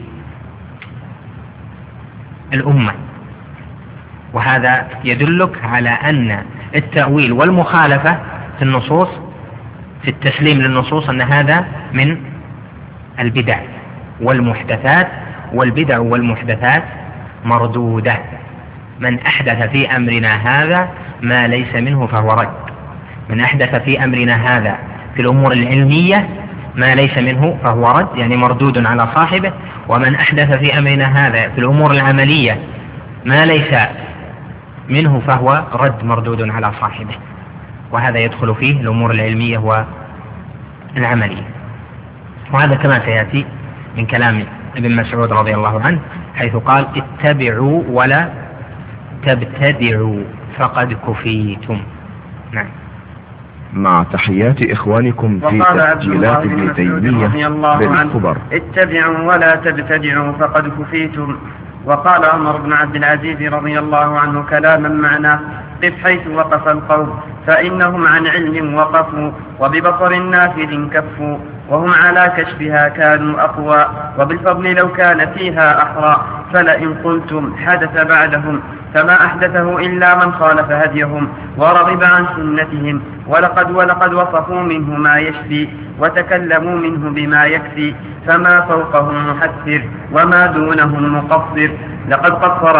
[SPEAKER 2] الأمة. وهذا يدلك على أن التأويل والمخالفة في النصوص، في التسليم للنصوص، أن هذا من البدع والمحدثات، والبدع والمحدثات مردودة. من أحدث في أمرنا هذا ما ليس منه فهو رد. من أحدث في أمرنا هذا في الأمور العلمية ما ليس منه فهو رد، يعني مردود على صاحبه. ومن أحدث في أمرنا هذا في الأمور العملية ما ليس منه فهو رد، مردود على صاحبه. وهذا يدخل فيه الأمور العلمية والعملية. وهذا كما سيأتي من كلام ابن مسعود رضي الله عنه، حيث قال: اتبعوا ولا تبتدعوا فقد كفيتم. نعم.
[SPEAKER 3] مع تحيات إخوانكم في تسجيلات ابن تيمية بالخبر:
[SPEAKER 1] اتبعوا ولا تبتدعوا فقد كفيتم. وقال عمر بن عبد العزيز رضي الله عنه كلاما معناه: قف حيث وقف القوم، فإنهم عن علم وقفوا، وببصر نافذ كفوا، وهم على كشفها كانوا أقوى، وبالفضل لو كان فيها أحرى. فلئن قلتم حدث بعدهم فما أحدثه إلا من خالف هديهم ورغب عن سنتهم، ولقد وصفوا منه ما يشفي، وتكلموا منه بما يكفي، فما فوقهم محسر وما دونهم مقصر. لقد قصر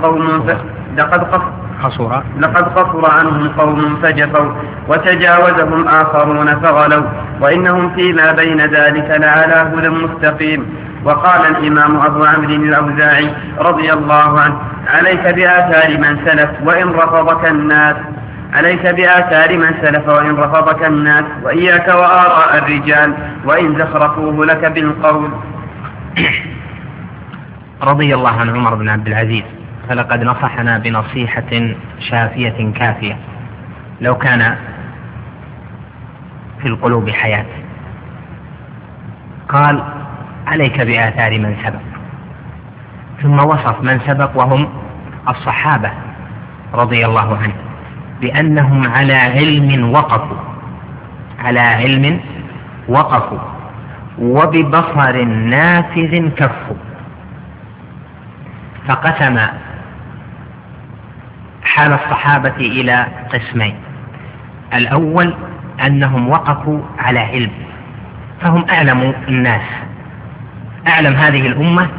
[SPEAKER 1] عنهم قوم فجفوا، وتجاوزهم آخرون فغلوا، وإنهم فيما بين ذلك لعلى هدى مستقيم. وقال الإمام أبو عمرو الأوزاعي رضي الله عنه: عليك بآثار من سلف وإن رفضك الناس، وإياك وآراء الرجال وإن زخرفوه لك بالقول.
[SPEAKER 2] رضي الله عن عمر بن عبد العزيز: فلقد نصحنا بنصيحة شافية كافية لو كان في القلوب حياة. قال: عليك بآثار من سبق، ثم وصف من سبق وهم الصحابة رضي الله عنهم بأنهم على علم وقفوا وببصر نافذ كفوا، فقسم حال الصحابة إلى قسمين: الأول أنهم وقفوا على علم، فهم أعلم الناس، أعلم هذه الأمة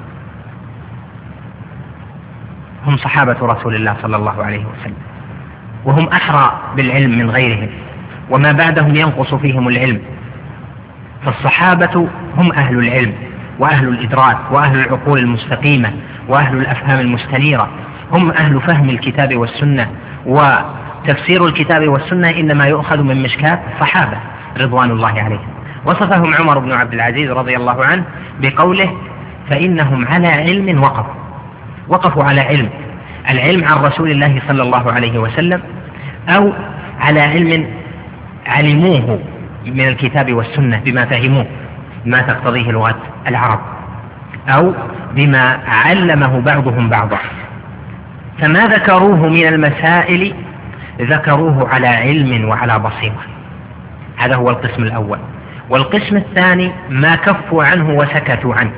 [SPEAKER 2] هم صحابة رسول الله صلى الله عليه وسلم، وهم أحرى بالعلم من غيرهم، وما بعدهم ينقص فيهم العلم. فالصحابة هم أهل العلم وأهل الإدراك وأهل العقول المستقيمة وأهل الأفهام المستنيرة، هم أهل فهم الكتاب والسنة، وتفسير الكتاب والسنة إنما يؤخذ من مشكاة الصحابة رضوان الله عليهم. وصفهم عمر بن عبد العزيز رضي الله عنه بقوله: فإنهم على علم وقفوا على علم، العلم عن رسول الله صلى الله عليه وسلم، أو على علم علموه من الكتاب والسنة بما فهموه ما تقتضيه لغة العرب، أو بما علمه بعضهم بعضا. فما ذكروه من المسائل ذكروه على علم وعلى بصيرة. هذا هو القسم الأول. والقسم الثاني ما كفوا عنه وسكتوا عنه.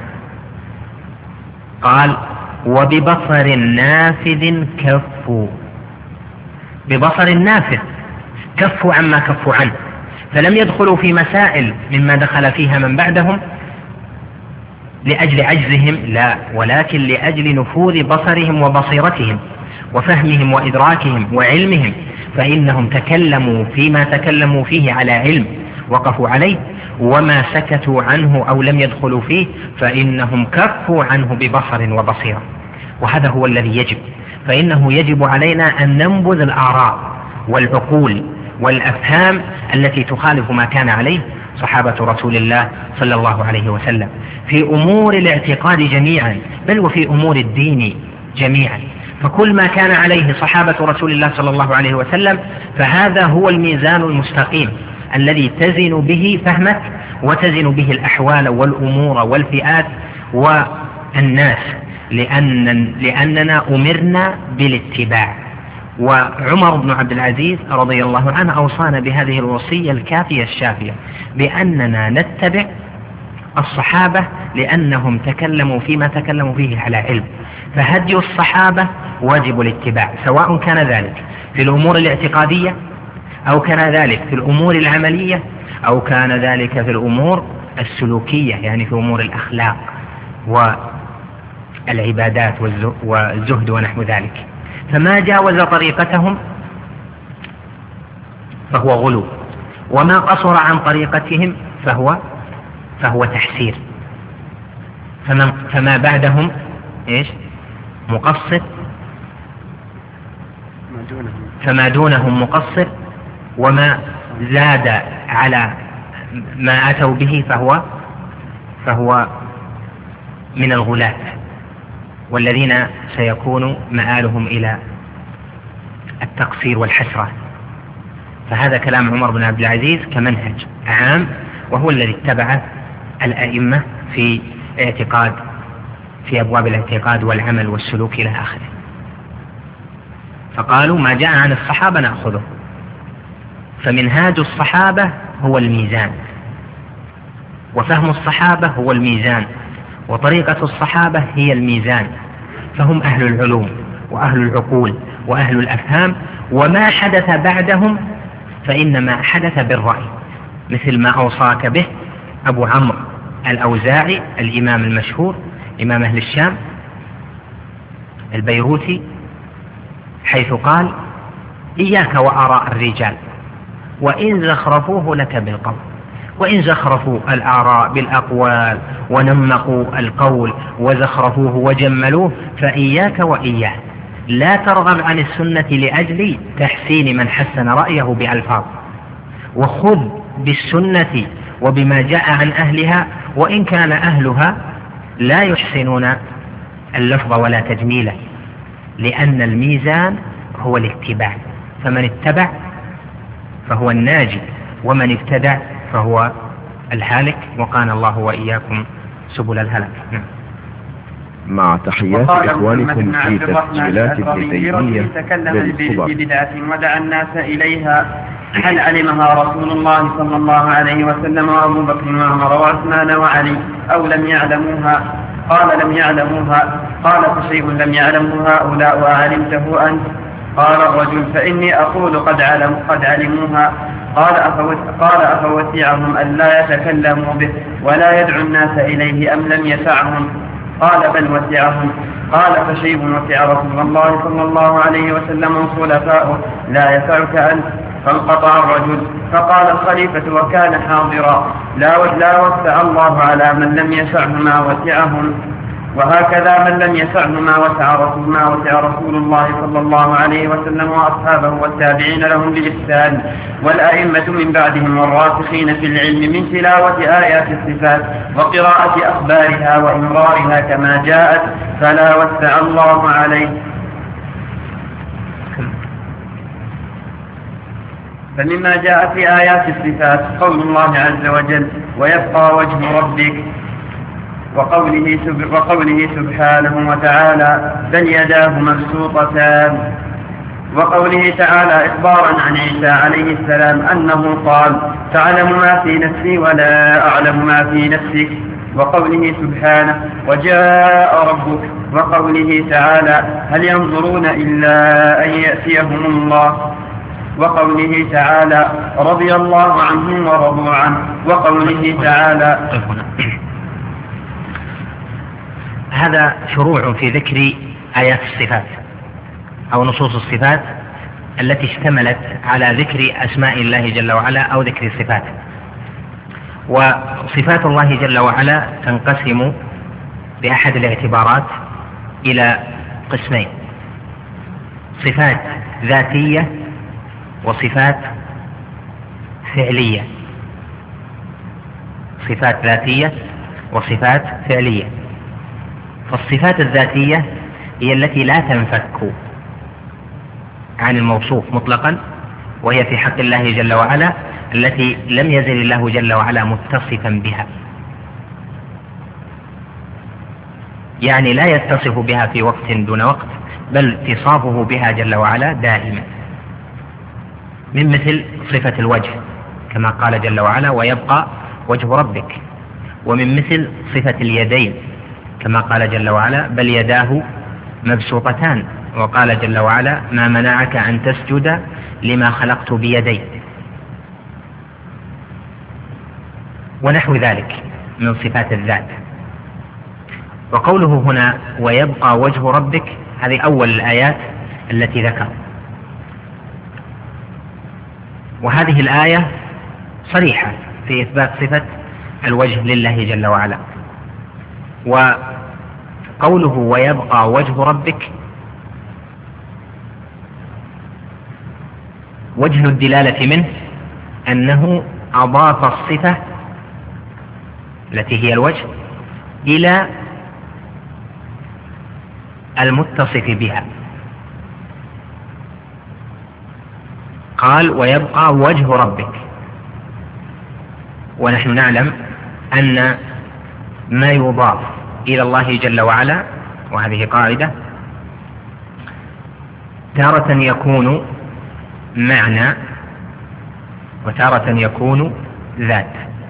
[SPEAKER 2] قال: وببصر نافذ كفوا، ببصر نافذ كفوا عما كفوا عنه، فلم يدخلوا في مسائل مما دخل فيها من بعدهم لأجل عجزهم، لا، ولكن لأجل نفوذ بصرهم وبصيرتهم وفهمهم وإدراكهم وعلمهم، فإنهم تكلموا فيما تكلموا فيه على علم وقفوا عليه، وما سكتوا عنه أو لم يدخلوا فيه فإنهم كفوا عنه ببصر وبصيرة. وهذا هو الذي يجب، فإنه يجب علينا أن ننبذ الآراء والعقول والأفهام التي تخالف ما كان عليه صحابة رسول الله صلى الله عليه وسلم في أمور الاعتقاد جميعا، بل وفي أمور الدين جميعا. فكل ما كان عليه صحابة رسول الله صلى الله عليه وسلم فهذا هو الميزان المستقيم الذي تزن به فهمك وتزن به الأحوال والأمور والفئات والناس، لأننا أمرنا بالاتباع. وعمر بن عبد العزيز رضي الله عنه أوصانا بهذه الوصية الكافية الشافية، بأننا نتبع الصحابة لأنهم تكلموا فيما تكلموا فيه على علم، فهدي الصحابة واجب الاتباع، سواء كان ذلك في الأمور الاعتقادية أو كان ذلك في الأمور العملية أو كان ذلك في الأمور السلوكية، يعني في أمور الأخلاق والعبادات والزهد ونحو ذلك. فما جاوز طريقتهم فهو غلو، وما قصر عن طريقتهم فهو تحسير. فما بعدهم مقصر، فما دونهم مقصر، وما زاد على ما أتوا به فهو من الغلاة، والذين سيكون مآلهم إلى التقصير والحسرة. فهذا كلام عمر بن عبد العزيز كمنهج عام، وهو الذي اتبعه الأئمة في أبواب الاعتقاد والعمل والسلوك إلى آخره. فقالوا ما جاء عن الصحابة نأخذه. فمنهاج الصحابة هو الميزان، وفهم الصحابة هو الميزان، وطريقة الصحابة هي الميزان. فهم أهل العلوم وأهل العقول وأهل الأفهام، وما حدث بعدهم فإنما حدث بالرأي، مثل ما أوصاك به أبو عمرو الأوزاعي الإمام المشهور إمام أهل الشام البيروتي، حيث قال: إياك وآراء الرجال وإن زخرفوه لك بالقول، وإن زخرفوا الآراء بالأقوال ونمقوا القول وزخرفوه وجملوه فإياك وإياه، لا ترغب عن السنة لأجل تحسين من حسن رأيه بألفاظ، وخذ بالسنة وبما جاء عن أهلها وإن كان أهلها لا يحسنون اللفظ ولا تجميله، لأن الميزان هو الاتباع، فمن اتبع فهو الناجي، ومن ابتدع فهو الهالك، وقانا الله وإياكم سبل الهلاك.
[SPEAKER 3] مع تحيات إخوانكم في تسجيلات ابن تيمية بالخبر.
[SPEAKER 1] بدعة ودعا الناس إليها، هل علمها رسول الله صلى الله عليه وسلم وأبو بكر وعمر وعثمان وعلي أو لم يعلموها؟ قال لم يعلموها. قال فشيء لم يعلمه هؤلاء وعلمته أنت؟ قال الرجل فإني أقول قد علموها. قال أفوسعهم أن لا يتكلموا به ولا يدعو الناس إليه أم لم يسعهم؟ قال بل وسعهم. قال فشيء وسع رسول الله صلى الله عليه وسلم وخلفاؤه لا يسعك أنت؟ فانقطع الرجل. فقال الخليفة وكان حاضرا لا وسع الله على من لم يسعه ما وسعهم، وهكذا من لم يسعه ما وسع رسول الله صلى الله عليه وسلم وأصحابه والتابعين لهم بإحسان والأئمة من بعدهم والراسخين في العلم من تلاوة آيات الصفات وقراءة أخبارها وإمرارها كما جاءت فلا وسع الله عليه. فمما جاء في آيات الصفات قول الله عز وجل ويبقى وجه ربك، وقوله سبحانه وتعالى بل يداه مبسوطتان، وقوله تعالى إخبارا عن عيسى عليه السلام أنه قال تعلم ما في نفسي ولا أعلم ما في نفسك، وقوله سبحانه وجاء ربك، وقوله تعالى هل ينظرون إلا أن يأتيهم الله، وقوله تعالى رضي الله عنهم ورضوا عنه، وقوله تعالى.
[SPEAKER 2] هذا شروع في ذكر آيات الصفات أو نصوص الصفات التي اشتملت على ذكر أسماء الله جل وعلا أو ذكر صفاته. وصفات الله جل وعلا تنقسم بأحد الاعتبارات إلى قسمين: صفات ذاتية وصفات فعلية. صفات ذاتية وصفات فعلية. فالصفات الذاتية هي التي لا تنفك عن الموصوف مطلقا، وهي في حق الله جل وعلا التي لم يزل الله جل وعلا متصفا بها، يعني لا يتصف بها في وقت دون وقت، بل اتصافه بها جل وعلا دائما، من مثل صفة الوجه كما قال جل وعلا ويبقى وجه ربك، ومن مثل صفة اليدين كما قال جل وعلا بل يداه مبسوطتان، وقال جل وعلا ما منعك أن تسجد لما خلقت بيدي، ونحو ذلك من صفات الذات. وقوله هنا ويبقى وجه ربك هذه أول الآيات التي ذكر، وهذه الآية صريحة في إثبات صفة الوجه لله جل وعلا. وقوله ويبقى وجه ربك وجه الدلالة منه أنه أضاف الصفة التي هي الوجه إلى المتصف بها، قال ويبقى وجه ربك. ونحن نعلم أن ما يضاف إلى الله جل وعلا، وهذه قاعدة، تارة يكون معنى وتارة يكون ذات.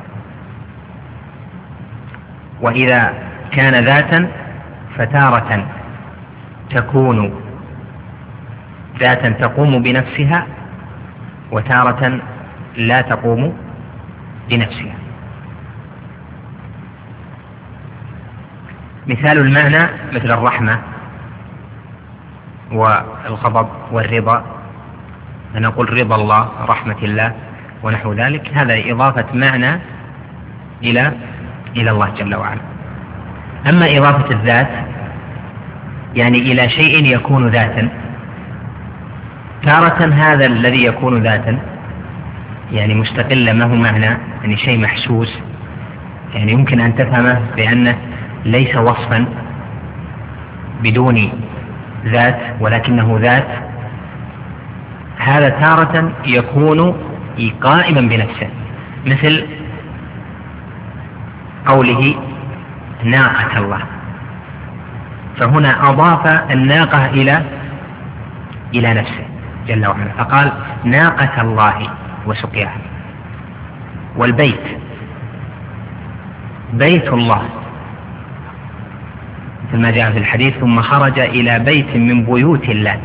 [SPEAKER 2] وإذا كان ذاتا فتارة تكون ذاتا تقوم بنفسها، وتارة لا تقوم بنفسها. مثال المعنى مثل الرحمة والغضب والرضا، نقول رضا الله رحمة الله ونحو ذلك، هذا إضافة معنى إلى الله جل وعلا. أما إضافة الذات يعني إلى شيء يكون ذاتا، تارة هذا الذي يكون ذاتا يعني مستقلا، ما هو معنى يعني شيء محسوس، يعني يمكن أن تفهمه بأنه ليس وصفا بدون ذات ولكنه ذات، هذا تارة يكون قائما بنفسه، مثل قوله ناقة الله، فهنا أضاف الناقة إلى نفسه جل وعلا، فقال ناقة الله وسقياها. والبيت بيت الله مثل ما جاء في الحديث: ثم خرج إلى بيت من بيوت الله،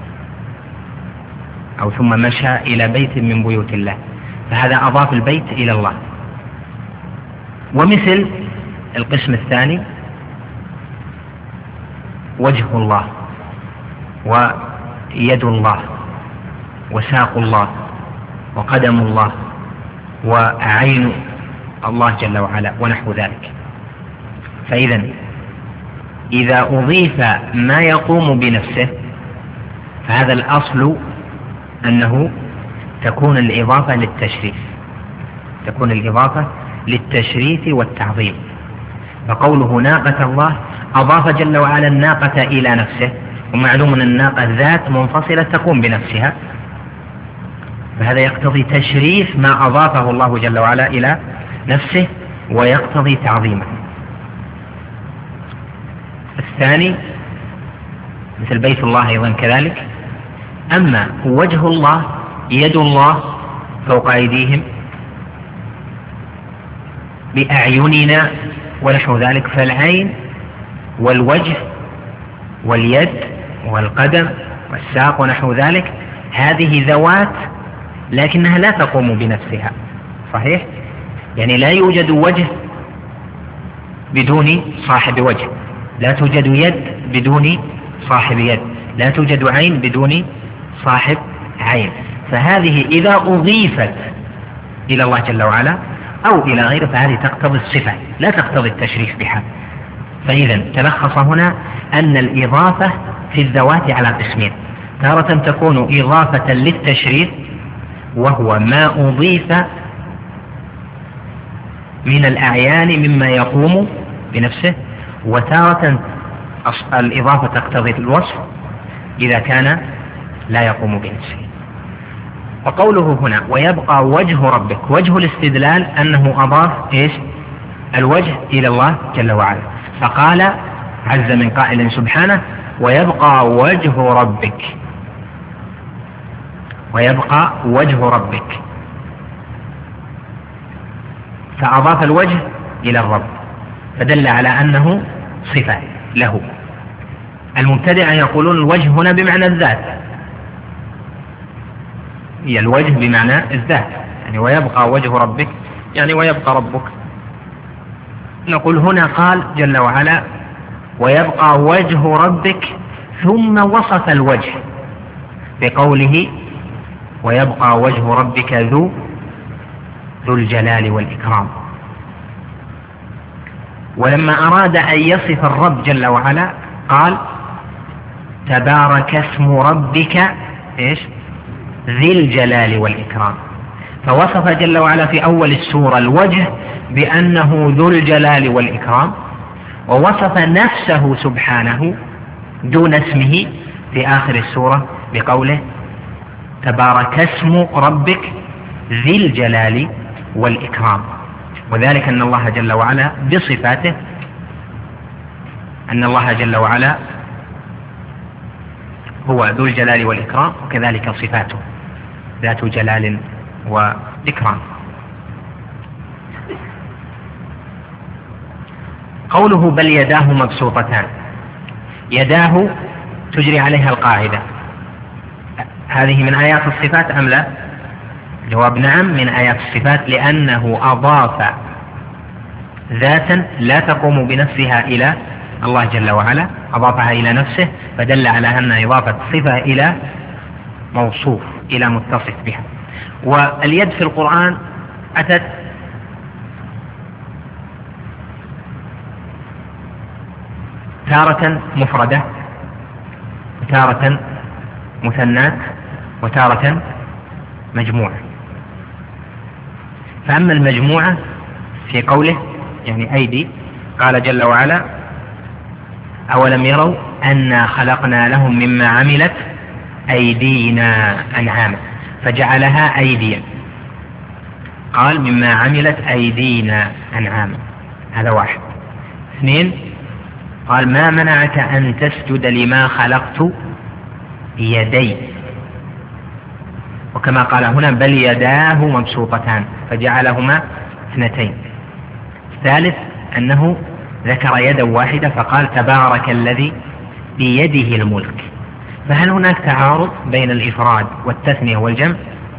[SPEAKER 2] أو ثم مشى إلى بيت من بيوت الله، فهذا أضاف البيت إلى الله. ومثل القسم الثاني وجه الله ويد الله وساق الله وقدم الله وعين الله جل وعلا ونحو ذلك. فإذا إذا أضيف ما يقوم بنفسه فهذا الأصل أنه تكون الإضافة للتشريف، تكون الإضافة للتشريف والتعظيم. فقوله ناقة الله أضاف جل وعلا الناقة إلى نفسه، ومعلوم أن الناقة ذات منفصلة تقوم بنفسها، فهذا يقتضي تشريف ما أضافه الله جل وعلا إلى نفسه ويقتضي تعظيمه. الثاني مثل بيت الله أيضا كذلك. أما وجه الله يد الله فوق أيديهم بأعيننا ونحو ذلك، فالعين والوجه واليد والقدم والساق ونحو ذلك هذه ذوات لكنها لا تقوم بنفسها، صحيح؟ يعني لا يوجد وجه بدون صاحب وجه، لا توجد يد بدون صاحب يد، لا توجد عين بدون صاحب عين. فهذه إذا أضيفت إلى الله جل وعلا أو إلى غيره فهذه تقتضي الصفة لا تقتضي التشريف بها. فإذا تلخص هنا أن الإضافة في الذوات على قسمين: تارة تكون إضافة للتشريف وهو ما أضيف من الأعيان مما يقوم بنفسه، وتارة الإضافة تقتضي الوصف إذا كان لا يقوم بنفسه. وقوله هنا ويبقى وجه ربك، وجه الاستدلال أنه أضاف الوجه إلى الله جل وعلا، فقال عز من قائل سبحانه ويبقى وجه ربك، ويبقى وجه ربك، فأضاف الوجه إلى الرب فدل على أنه صفة له. المبتدع يقولون الوجه هنا بمعنى الذات، هي الوجه بمعنى الذات، يعني ويبقى وجه ربك يعني ويبقى ربك. نقول هنا قال جل وعلا ويبقى وجه ربك ثم وصف الوجه بقوله ويبقى وجه ربك ذو الجلال والإكرام. ولما أراد أن يصف الرب جل وعلا قال تبارك اسم ربك ذي الجلال والإكرام، فوصف جل وعلا في أول السورة الوجه بأنه ذو الجلال والإكرام، ووصف نفسه سبحانه دون اسمه في آخر السورة بقوله تبارك اسم ربك ذي الجلال والإكرام. وذلك أن الله جل وعلا بصفاته، أن الله جل وعلا هو ذو الجلال والإكرام، وكذلك صفاته ذات جلال وإكرام. قوله بل يداه مبسوطتان، يداه تجري عليها القاعدة، هذه من آيات الصفات أم لا؟ جواب نعم من آيات الصفات، لأنه أضاف ذاتا لا تقوم بنفسها إلى الله جل وعلا، أضافها إلى نفسه، فدل على أن إضافة صفة إلى موصوف إلى متصف بها. واليد في القرآن أتت تارة مفردة وتارة مثنات وتارة مجموعة. فأما المجموعة في قوله يعني أيدي قال جل وعلا أولم يروا أنا خلقنا لهم مما عملت أيدينا أنعاما، فجعلها أيديا، قال مما عملت أيدينا أنعاما، هذا واحد. اثنين قال ما منعك أن تسجد لما خلقت بيدي، وكما قال هنا بل يداه مبسوطتان فجعلهما اثنتين. الثالث أنه ذكر يدا واحدة فقال تبارك الذي بيده الملك. فهل هناك تعارض بين الإفراد والتثنية والجمع؟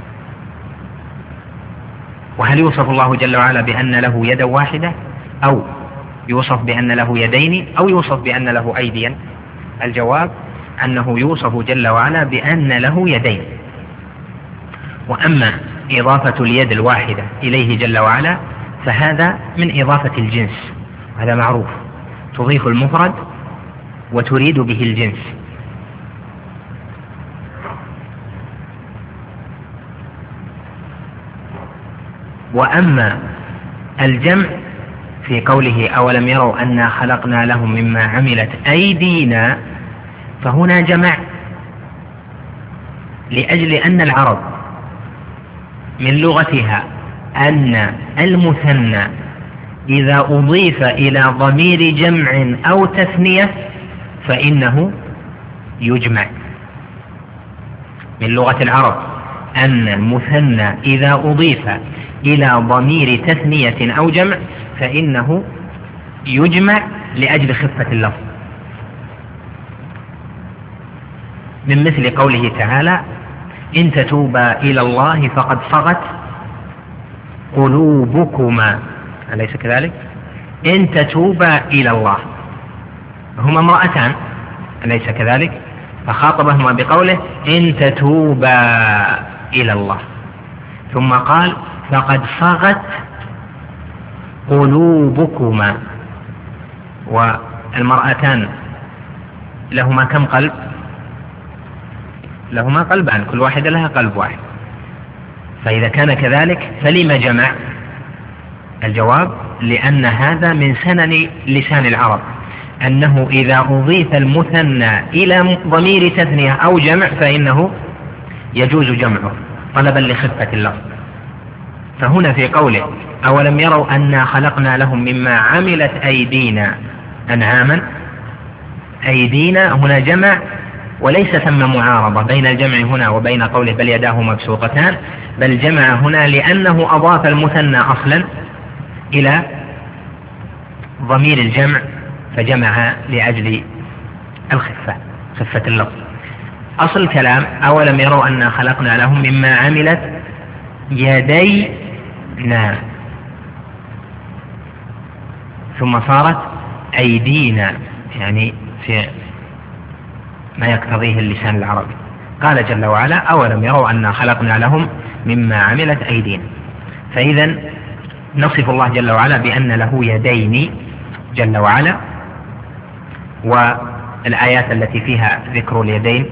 [SPEAKER 2] وهل يوصف الله جل وعلا بأن له يدا واحدة، أو يوصف بأن له يدين، أو يوصف بأن له أيديا؟ الجواب أنه يوصف جل وعلا بأن له يدين. وأما إضافة اليد الواحدة إليه جل وعلا فهذا من إضافة الجنس، هذا معروف، تضيف المفرد وتريد به الجنس. وأما الجمع في قوله أولم يروا أنا خلقنا لهم مما عملت أيدينا، فهنا جمع لأجل أن العرب من لغتها أن المثنى إذا أضيف إلى ضمير جمع أو تثنية فإنه يجمع. من لغة العرب أن المثنى إذا أضيف إلى ضمير تثنية أو جمع فإنه يجمع لأجل خفة اللفظ، من مثل قوله تعالى إن تتوبا إلى الله فقد صغت قلوبكما، أليس كذلك؟ إن تتوبا إلى الله، هما امرأتان أليس كذلك؟ فخاطبهما بقوله إن تتوبا إلى الله، ثم قال فقد صغت قلوبكما. والمرأتان لهما كم قلب؟ لهما قلبان، كل واحدة لها قلب واحد. فإذا كان كذلك فلما جمع؟ الجواب لأن هذا من سنن لسان العرب، أنه إذا أضيف المثنى إلى ضمير تثنية أو جمع فإنه يجوز جمعه طلبا لخفة اللفظ. فهنا في قوله أولم يروا أنا خلقنا لهم مما عملت أيدينا أنعاما، أيدينا هنا جمع، وليس ثم معارضة بين الجمع هنا وبين قوله بل يداه مبسوطتان، بل جمع هنا لأنه أضاف المثنى أصلا إلى ضمير الجمع فجمع لأجل الخفة، خفة اللفظ. أصل الكلام أولم يروا أنا خلقنا لهم مما عملت يدينا، ثم صارت أيدينا، يعني في ما يقتضيه اللسان العربي. قال جل وعلا أولم يروا أنا خلقنا لهم مما عملت أيدينا. فإذا نصف الله جل وعلا بأن له يدين جل وعلا، والآيات التي فيها ذكر اليدين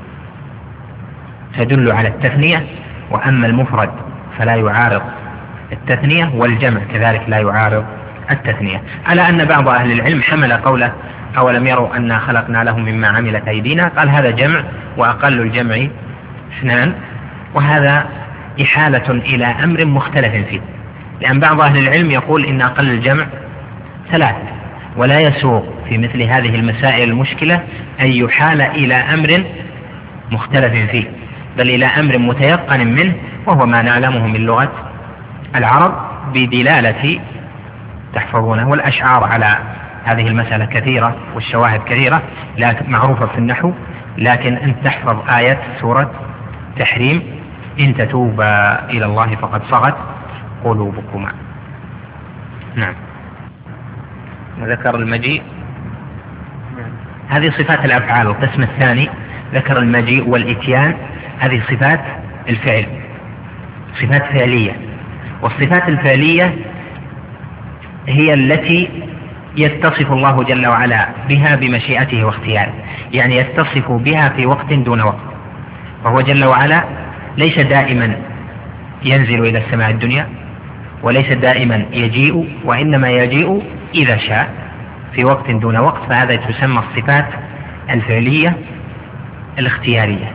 [SPEAKER 2] تدل على التثنية، وأما المفرد فلا يعارض التثنية، والجمع كذلك لا يعارض التثنية، على أن بعض أهل العلم حمل قوله أولم يروا أنا خلقنا لهم مما عملت أيدينا، قال هذا جمع وأقل الجمع اثنان، وهذا إحالة إلى أمر مختلف فيه، لأن بعض أهل العلم يقول إن أقل الجمع ثلاثة، ولا يسوغ في مثل هذه المسائل المشكلة أن يحال إلى أمر مختلف فيه، بل إلى أمر متيقن منه، وهو ما نعلمه من لغة العرب بدلالة تحفظونه. والأشعار على هذه المسألة كثيرة والشواهد كثيرة لكن معروفة في النحو، لكن أن تحفظ آية سورة تحريم إن تتوبا إلى الله فقد صغت قلوبكما. نعم. وذكر المجيء، هذه صفات الأفعال. القسم الثاني ذكر المجيء والإتيان، هذه صفات الفعل، صفات فعلية. والصفات الفعلية هي التي يتصف الله جل وعلا بها بمشيئته واختياره، يعني يتصف بها في وقت دون وقت. وهو جل وعلا ليس دائما ينزل إلى السماء الدنيا، وليس دائما يجيء، وإنما يجيء إذا شاء في وقت دون وقت، فهذا تسمى الصفات الفعلية الاختيارية.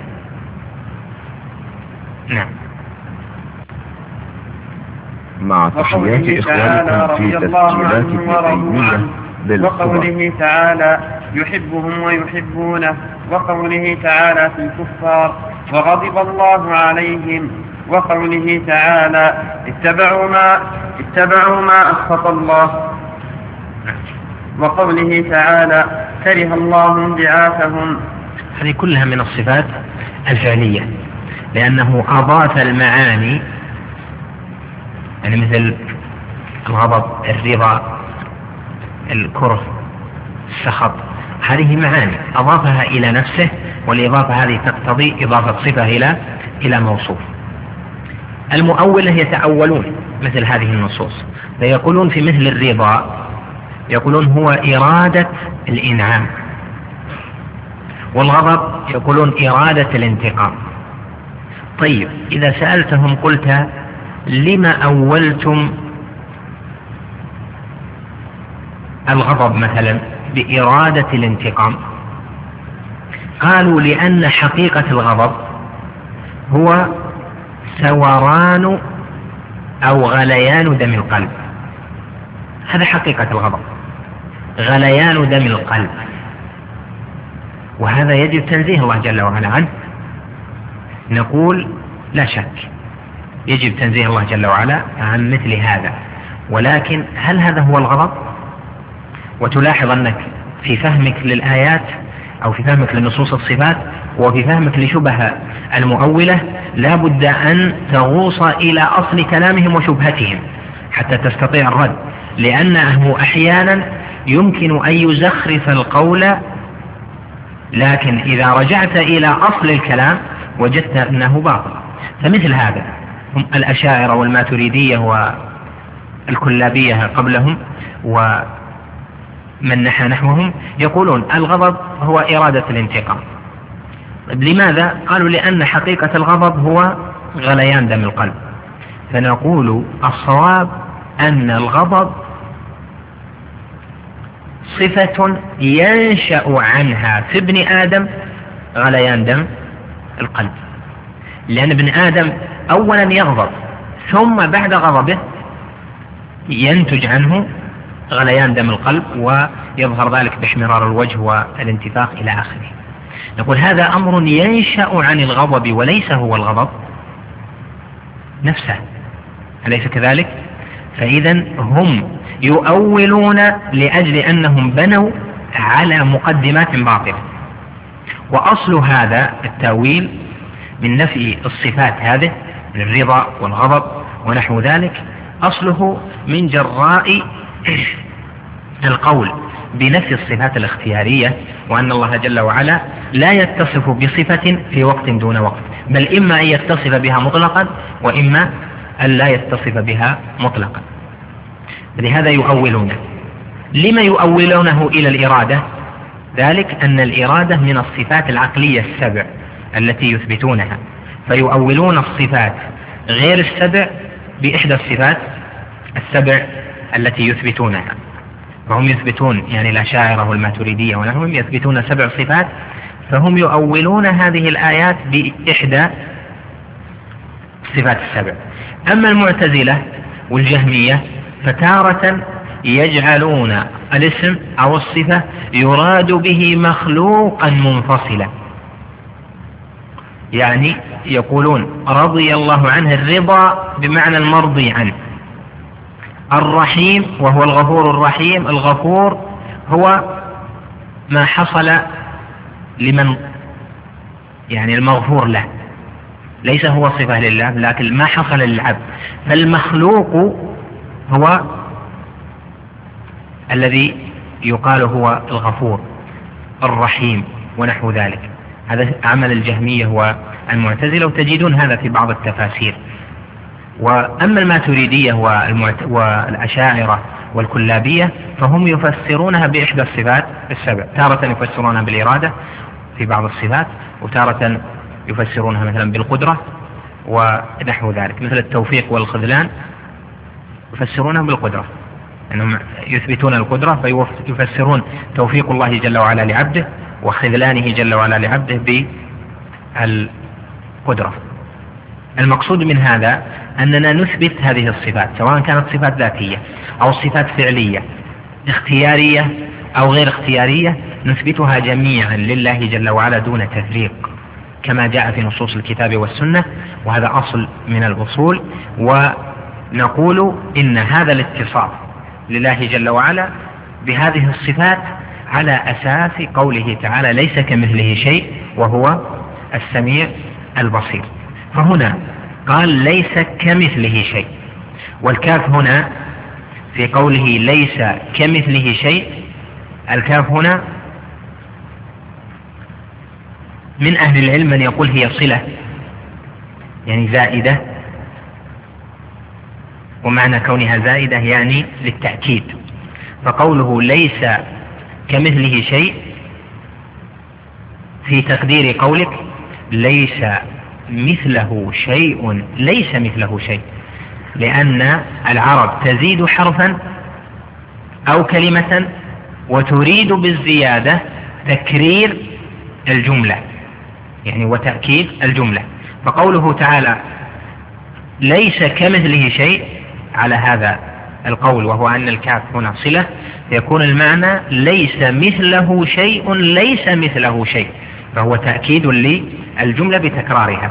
[SPEAKER 3] نعم. مع تحيات إخوانكم في تسجيلات ابن تيمية بالصبر.
[SPEAKER 1] وقوله تعالى يحبهم ويحبونه، وقوله تعالى في الكفار وغضب الله عليهم، وقوله تعالى اتبعوا ما أسخط الله، وقوله تعالى كره الله انبعاثهم.
[SPEAKER 2] هذه كلها من الصفات الفعلية، لأنه أضاف المعاني، يعني مثل الغضب، الرضا، الكره، السخط، هذه معاني أضافها إلى نفسه، والإضافة هذه تقتضي إضافة صفة إلى موصوف. المؤولة يتأولون مثل هذه النصوص، فيقولون في مثل الرضا يقولون هو إرادة الإنعام، والغضب يقولون إرادة الانتقام. طيب إذا سألتهم قلت لما أولتم الغضب مثلا بإرادة الانتقام؟ قالوا لأن حقيقة الغضب هو ثوران أو غليان دم القلب، هذا حقيقة الغضب، غليان دم القلب، وهذا يجب تنزيه الله جل وعلا عنه. نقول لا شك يجب تنزيه الله جل وعلا عن مثل هذا، ولكن هل هذا هو الغضب؟ وتلاحظ أنك في فهمك للآيات أو في فهمك لنصوص الصفات وفي فهمك لشبه المؤولة لا بد أن تغوص إلى أصل كلامهم وشبهتهم حتى تستطيع الرد، لأنه أحيانا يمكن أن يزخرف القول، لكن إذا رجعت إلى أصل الكلام وجدت أنه باطل. فمثل هذا هم الأشاعرة والماتريدية والكلابية قبلهم ومن نحى نحوهم يقولون الغضب هو إرادة الانتقام. لماذا؟ قالوا لأن حقيقة الغضب هو غليان دم القلب. فنقول الصواب أن الغضب صفة ينشأ عنها في ابن آدم غليان دم القلب، لأن ابن آدم أولا يغضب ثم بعد غضبه ينتج عنه غليان دم القلب، ويظهر ذلك باحمرار الوجه والانتفاخ إلى آخره. نقول هذا أمر ينشأ عن الغضب وليس هو الغضب نفسه، أليس كذلك؟ فإذا هم يؤولون لأجل أنهم بنوا على مقدمات باطلة، وأصل هذا التأويل من نفي الصفات هذه من الرضا والغضب ونحو ذلك أصله من جراء القول بنفي الصفات الاختيارية، وأن الله جل وعلا لا يتصف بصفة في وقت دون وقت، بل إما أن يتصف بها مطلقا وإما أن لا يتصف بها مطلقا. لهذا يؤولونه. لما يؤولونه إلى الإرادة؟ ذلك أن الإرادة من الصفات العقلية السبع التي يثبتونها، فيؤولون الصفات غير السبع بإحدى الصفات السبع التي يثبتونها. فهم يثبتون، يعني الأشاعرة والماتريدية ونحوهم يثبتون 7 صفات، فهم يؤولون هذه الآيات بإحدى الصفات السبع. أما المعتزلة والجهمية فتارة يجعلون الاسم أو الصفة يراد به مخلوقا منفصلا، يعني يقولون رضي الله عنه الرضا بمعنى المرضي عنه، الرحيم وهو الغفور الرحيم، الغفور هو ما حصل لمن يعني المغفور له، ليس هو صفة لله لكن ما حصل للعبد. فالمخلوق هو الذي يقال هو الغفور الرحيم ونحو ذلك. هذا عمل الجهمية والمعتزلة، وتجدون هذا في بعض التفاسير. وأما الماتريدية والأشاعرة والكلابية فهم يفسرونها بإحدى الصفات السبع، تارة يفسرونها بالإرادة في بعض الصفات، وتارة يفسرونها مثلا بالقدرة ونحو ذلك، مثل التوفيق والخذلان يفسرونها بالقدرة، أنهم يثبتون القدرة فيفسرون توفيق الله جل وعلا لعبده وخذلانه جل وعلا لعبده بالقدرة. المقصود من هذا أننا نثبت هذه الصفات سواء كانت صفات ذاتية أو صفات فعلية اختيارية أو غير اختيارية نثبتها جميعا لله جل وعلا دون تفريق كما جاء في نصوص الكتاب والسنة، وهذا أصل من الأصول. ونقول إن هذا الاتصاف لله جل وعلا بهذه الصفات على أساس قوله تعالى ليس كمثله شيء وهو السميع البصير. فهنا قال ليس كمثله شيء، والكاف هنا في قوله ليس كمثله شيء، الكاف هنا من أهل العلم من يقول هي صلة يعني زائدة، ومعنى كونها زائدة يعني للتأكيد. فقوله ليس كمثله شيء في تقدير قولك ليس مثله شيء، ليس مثله شيء، لأن العرب تزيد حرفا أو كلمة وتريد بالزيادة تكرير الجملة يعني وتأكيد الجملة. فقوله تعالى ليس كمثله شيء على هذا القول، وهو أن الكاف هنا صلة، يكون المعنى ليس مثله شيء ليس مثله شيء، فهو تأكيد للجملة بتكرارها.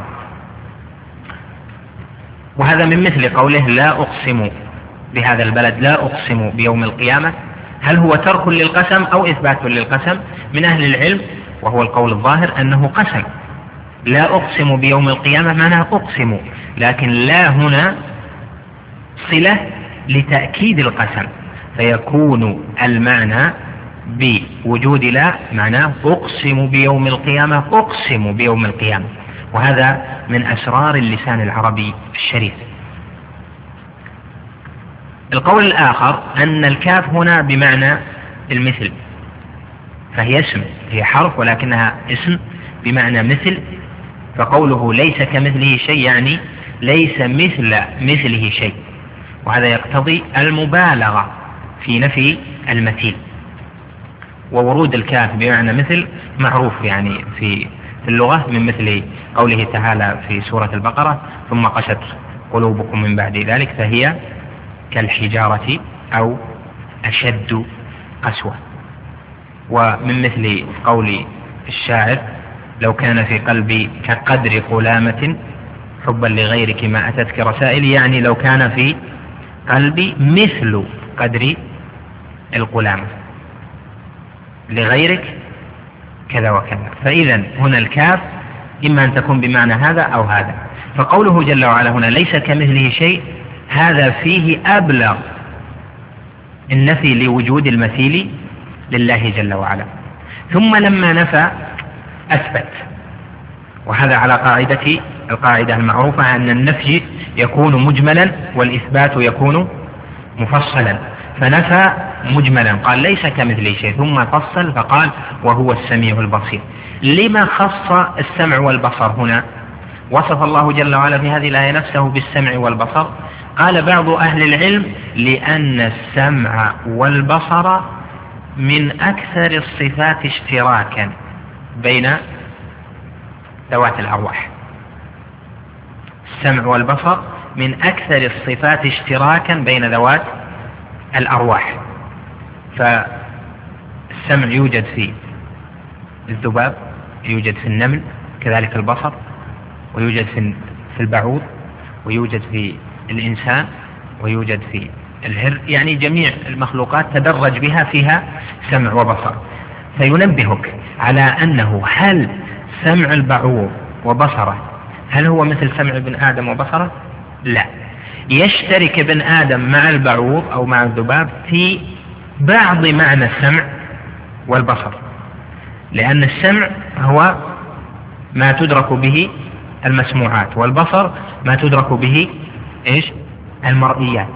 [SPEAKER 2] وهذا من مثل قوله لا أقسم بهذا البلد، لا أقسم بيوم القيامة. هل هو ترك للقسم أو إثبات للقسم؟ من أهل العلم وهو القول الظاهر أنه قسم، لا أقسم بيوم القيامة معناها أقسم، لكن لا هنا صلة لتأكيد القسم، فيكون المعنى بوجود لا معناه أقسم بيوم القيامة، أقسم بيوم القيامة. وهذا من أسرار اللسان العربي الشريف. القول الآخر أن الكاف هنا بمعنى المثل، فهي اسم، هي حرف ولكنها اسم بمعنى مثل. فقوله ليس كمثله شيء يعني ليس مثله شيء، وهذا يقتضي المبالغة في نفي المثيل. وورود الكاف بمعنى مثل معروف يعني في اللغة، من مثل قوله تعالى في سورة البقرة ثم قست قلوبكم من بعد ذلك فهي كالحجارة أو أشد قسوة. ومن مثل قول الشاعر لو كان في قلبي كقدر قلامة حبا لغيرك ما أتتك رسائل، يعني لو كان في قلبي مثل قدر القلامة لغيرك كذا وكذا. فإذا هنا الكاف إما أن تكون بمعنى هذا أو هذا. فقوله جل وعلا هنا ليس كمثله شيء، هذا فيه أبلغ النفي لوجود المثيل لله جل وعلا. ثم لما نفى أثبت، وهذا على القاعدة المعروفة أن النفي يكون مجملا والإثبات يكون مفصلا. فنفى مجملا قال ليس كمثله شيء، ثم فصل فقال وهو السميع البصير. لما خص السمع والبصر هنا؟ وصف الله جل وعلا في هذه الآية نفسه بالسمع والبصر. قال بعض أهل العلم لأن السمع والبصر من أكثر الصفات اشتراكا بين ذوات الأرواح. السمع والبصر من أكثر الصفات اشتراكا بين ذوات الأرواح. فالسمع يوجد في الذباب، يوجد في النمل، كذلك البصر، ويوجد في البعوض، ويوجد في الإنسان، ويوجد في الهر، يعني جميع المخلوقات تدرج بها فيها سمع وبصر. فينبهك على أنه هل سمع البعوض وبصره هل هو مثل سمع ابن آدم وبصره؟ لا، يشترك ابن آدم مع البعوض أو مع الذباب في بعض معنى السمع والبصر، لأن السمع هو ما تدرك به المسموعات، والبصر ما تدرك به المرئيات.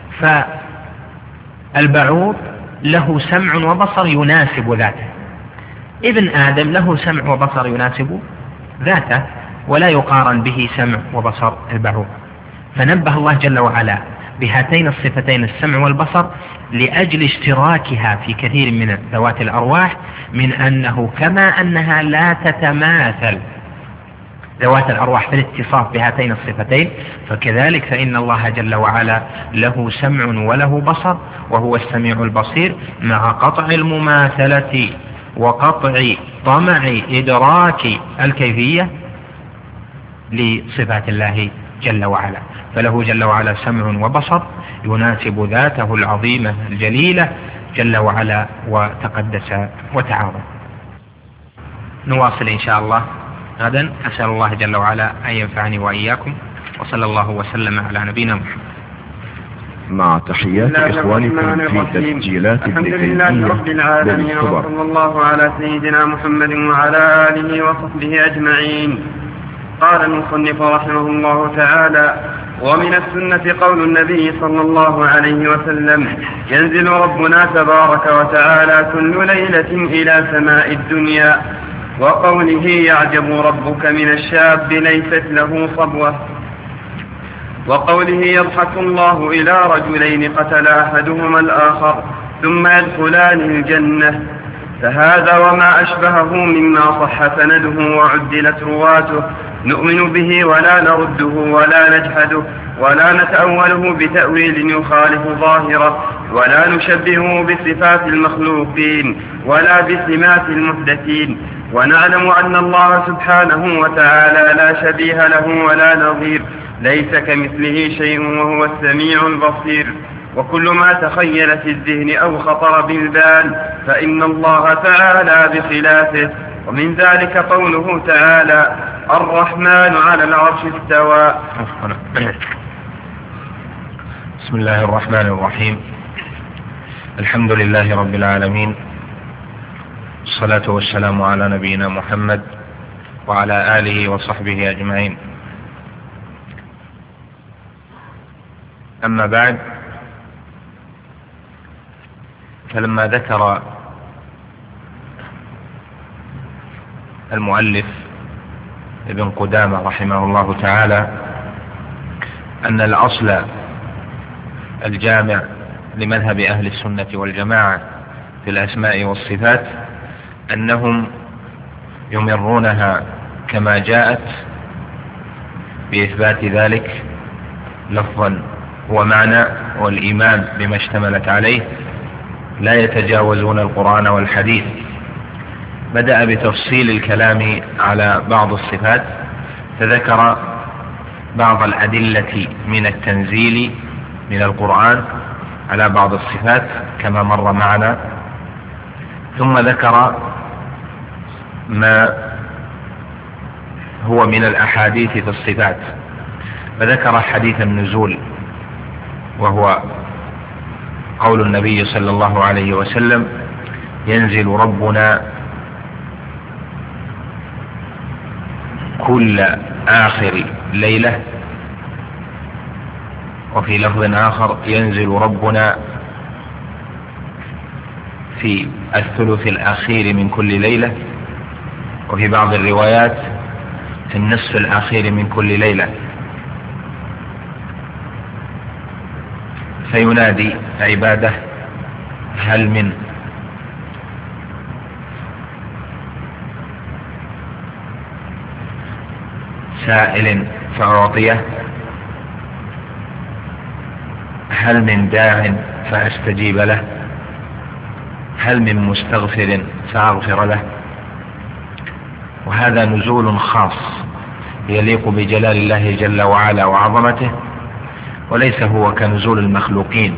[SPEAKER 2] فالبعوض له سمع وبصر يناسب ذاته، ابن آدم له سمع وبصر يناسب ذاته، ولا يقارن به سمع وبصر البعوض. فنبه الله جل وعلا بهاتين الصفتين السمع والبصر لأجل اشتراكها في كثير من ذوات الأرواح، من أنه كما أنها لا تتماثل ذوات الأرواح في الاتصاف بهاتين الصفتين، فكذلك فإن الله جل وعلا له سمع وله بصر وهو السميع البصير، مع قطع المماثلة وقطع طمع إدراك الكيفية لصفات الله جل وعلا. فله جل وعلا سمع وبصر يناسب ذاته العظيمة الجليلة جل وعلا وتقدس وتعالى. نواصل إن شاء الله غدا. أسأل الله جل وعلا أن ينفعني وإياكم، وصلى الله وسلم على نبينا محمد.
[SPEAKER 3] مع تحيات إخوانكم في تسجيلات
[SPEAKER 1] الحمد لله رب العالمين، وصلى الله على سيدنا محمد وعلى آله وصحبه أجمعين. قال المصنف رحمه الله تعالى: ومن السنة قول النبي صلى الله عليه وسلم: ينزل ربنا تبارك وتعالى كل ليلة إلى سماء الدنيا. وقوله: يعجب ربك من الشاب ليست له صبوة. وقوله: يضحك الله إلى رجلين قتل أحدهما الآخر ثم يدخلان الجنة. فهذا وما أشبهه مما صح سنده وعدلت رواته نؤمن به ولا نرده ولا نجحده ولا نتأوله بتأويل يخالف ظاهره، ولا نشبهه بصفات المخلوقين ولا بسمات المحدثين. ونعلم أن الله سبحانه وتعالى لا شبيه له ولا نظير، ليس كمثله شيء وهو السميع البصير. وكل ما تخيل في الذهن أو خطر بالبال فإن الله تعالى بخلافه. ومن ذلك قوله تعالى: الرحمن على العرش استوى.
[SPEAKER 2] بسم الله الرحمن الرحيم. الحمد لله رب العالمين، الصلاة والسلام على نبينا محمد وعلى آله وصحبه أجمعين. أما بعد، فلما ذكر المؤلف ابن قدامة رحمه الله تعالى أن الأصل الجامع لمذهب أهل السنة والجماعة في الأسماء والصفات أنهم يمرونها كما جاءت بإثبات ذلك لفظا ومعنى، والإيمان بما اشتملت عليه، لا يتجاوزون القرآن والحديث. بدأ بتفصيل الكلام على بعض الصفات، فذكر بعض الأدلة من التنزيل من القرآن على بعض الصفات كما مر معنا، ثم ذكر ما هو من الأحاديث في الصفات، فذكر حديث النزول، وهو قول النبي صلى الله عليه وسلم: ينزل ربنا كل آخر ليلة. وفي لفظ آخر: ينزل ربنا في الثلث الأخير من كل ليلة. وفي بعض الروايات: في النصف الأخير من كل ليلة. فينادي عباده: هل من سائل فأعطيه؟ هل من داع فأستجيب له؟ هل من مستغفر فأغفر له؟ وهذا نزول خاص يليق بجلال الله جل وعلا وعظمته، وليس هو كنزول المخلوقين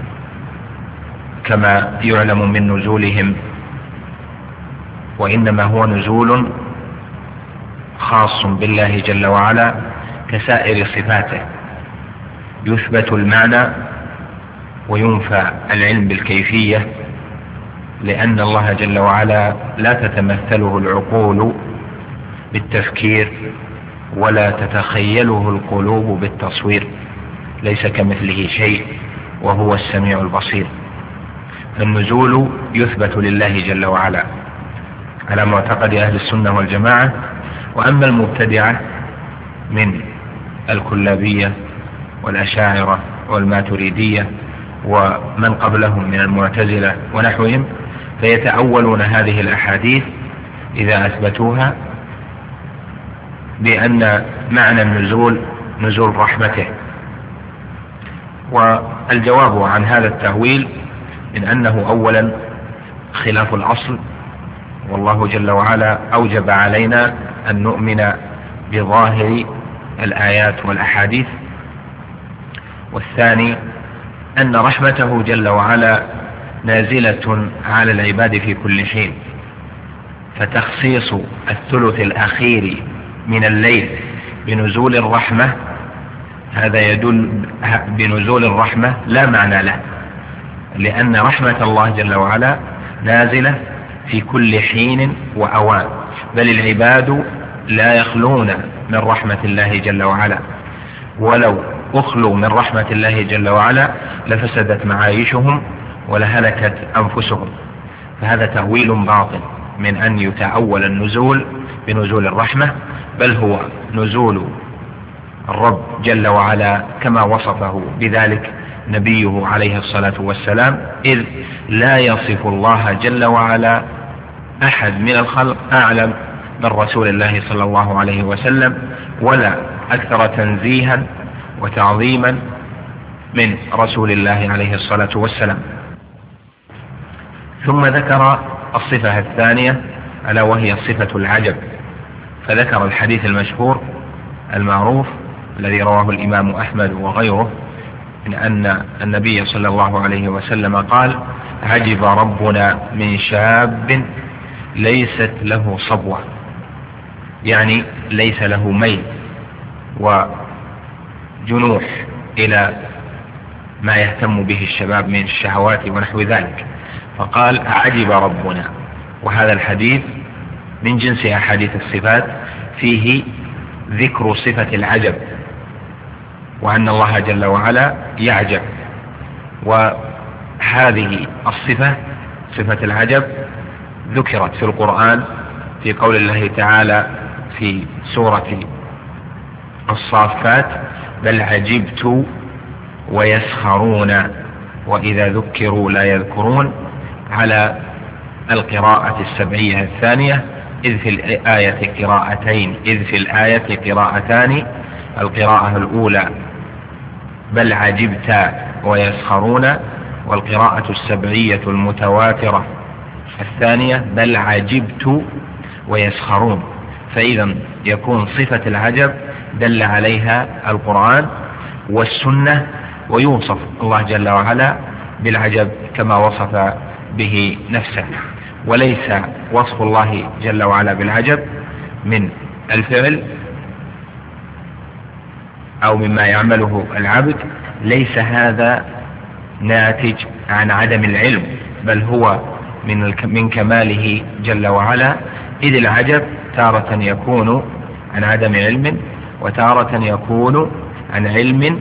[SPEAKER 2] كما يعلم من نزولهم، وإنما هو نزول خاص بالله جل وعلا كسائر صفاته، يثبت المعنى وينفى العلم بالكيفية، لأن الله جل وعلا لا تتمثله العقول بالتفكير ولا تتخيله القلوب بالتصوير، ليس كمثله شيء وهو السميع البصير. فالنزول يثبت لله جل وعلا على معتقد أهل السنة والجماعة. وأما المبتدعة من الكلابية والأشاعرة والماتريدية ومن قبلهم من المعتزلة ونحوهم، فيتأولون هذه الأحاديث إذا أثبتوها بأن معنى النزول نزول رحمته. والجواب عن هذا التأويل من أنه أولا خلاف الأصل، والله جل وعلا أوجب علينا أن نؤمن بظاهر الآيات والأحاديث. والثاني أن رحمته جل وعلا نازلة على العباد في كل حين، فتخصيص الثلث الأخير من الليل بنزول الرحمة هذا يدل بنزول الرحمة لا معنى له، لأن رحمة الله جل وعلا نازلة في كل حين وأوان، بل العباد لا يخلون من رحمة الله جل وعلا، ولو أخلوا من رحمة الله جل وعلا لفسدت معايشهم ولهلكت أنفسهم. فهذا تأويل باطل من أن يتأول النزول بنزول الرحمة، بل هو نزول الرب جل وعلا كما وصفه بذلك نبيه عليه الصلاة والسلام، إذ لا يصف الله جل وعلا أحد من الخلق أعلم من رسول الله صلى الله عليه وسلم، ولا أكثر تنزيها وتعظيما من رسول الله عليه الصلاة والسلام. ثم ذكر الصفة الثانية ألا وهي صفة العجب، فذكر الحديث المشهور المعروف الذي رواه الإمام أحمد وغيره من أن النبي صلى الله عليه وسلم قال: عجب ربنا من شاب ليست له صبوة، يعني ليس له ميل وجنوح إلى ما يهتم به الشباب من الشهوات ونحو ذلك، فقال عجب ربنا. وهذا الحديث من جنس أحاديث الصفات، فيه ذكر صفة العجب وأن الله جل وعلا يعجب. وهذه الصفة صفة العجب ذكرت في القرآن في قول الله تعالى في سورة الصافات: بل عجبت ويسخرون وإذا ذكروا لا يذكرون، على القراءة السبعية الثانية، إذ في الآية قراءتين، إذ في الآية قراءتان. القراءة الأولى بل عجبت ويسخرون، والقراءة السبعية المتواترة الثانية بل عجبت ويسخرون. فإذا يكون صفة العجب دل عليها القرآن والسنة، ويوصف الله جل وعلا بالعجب كما وصف به نفسه، وليس وصف الله جل وعلا بالعجب من الفعل أو مما يعمله العبد، ليس هذا ناتج عن عدم العلم، بل هو من كماله جل وعلا، إذ العجب تارة يكون عن عدم علم وتارة يكون عن علم،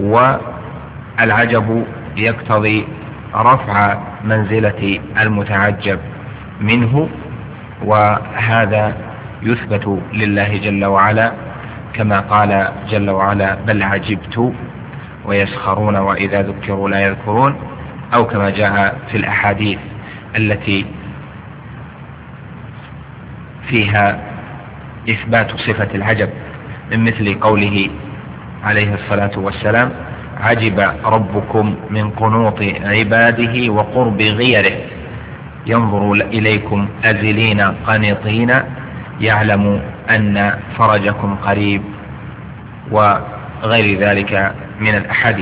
[SPEAKER 2] والعجب يقتضي رفع منزلة المتعجب منه، وهذا يثبت لله جل وعلا كما قال جل وعلا: بل عجبت ويسخرون وإذا ذكروا لا يذكرون، أو كما جاء في الأحاديث التي فيها إثبات صفة العجب، من مثل قوله عليه الصلاة والسلام: عجب ربكم من قنوط عباده وقرب غيره، ينظر إليكم أذلين قنطين، يعلم أن فرجكم قريب، وغير ذلك من الأحاديث.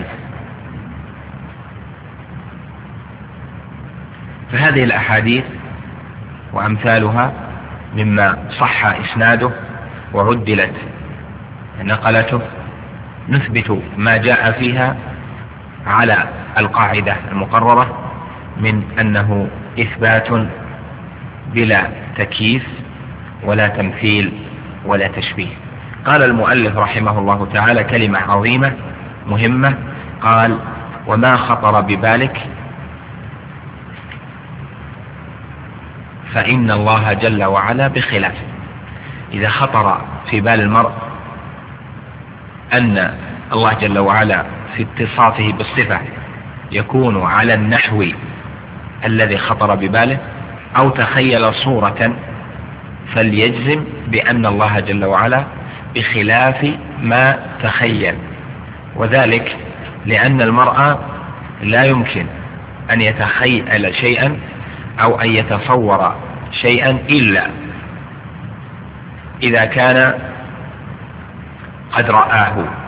[SPEAKER 2] فهذه الأحاديث وأمثالها مما صح إسناده وعدلت نقلته، نثبت ما جاء فيها على القاعدة المقررة من أنه إثبات بلا تكييف ولا تمثيل ولا تشبيه. قال المؤلف رحمه الله تعالى كلمة عظيمة مهمة، قال: وما خطر ببالك فإن الله جل وعلا بخلافه. إذا خطر في بال المرء أن الله جل وعلا في اتصافه بالصفة يكون على النحو الذي خطر بباله، أو تخيل صورة، فليجزم بأن الله جل وعلا
[SPEAKER 4] بخلاف ما تخيل، وذلك لأن المرء لا يمكن أن يتخيل شيئا أو أن يتصور شيئا إلا إذا كان قد رآه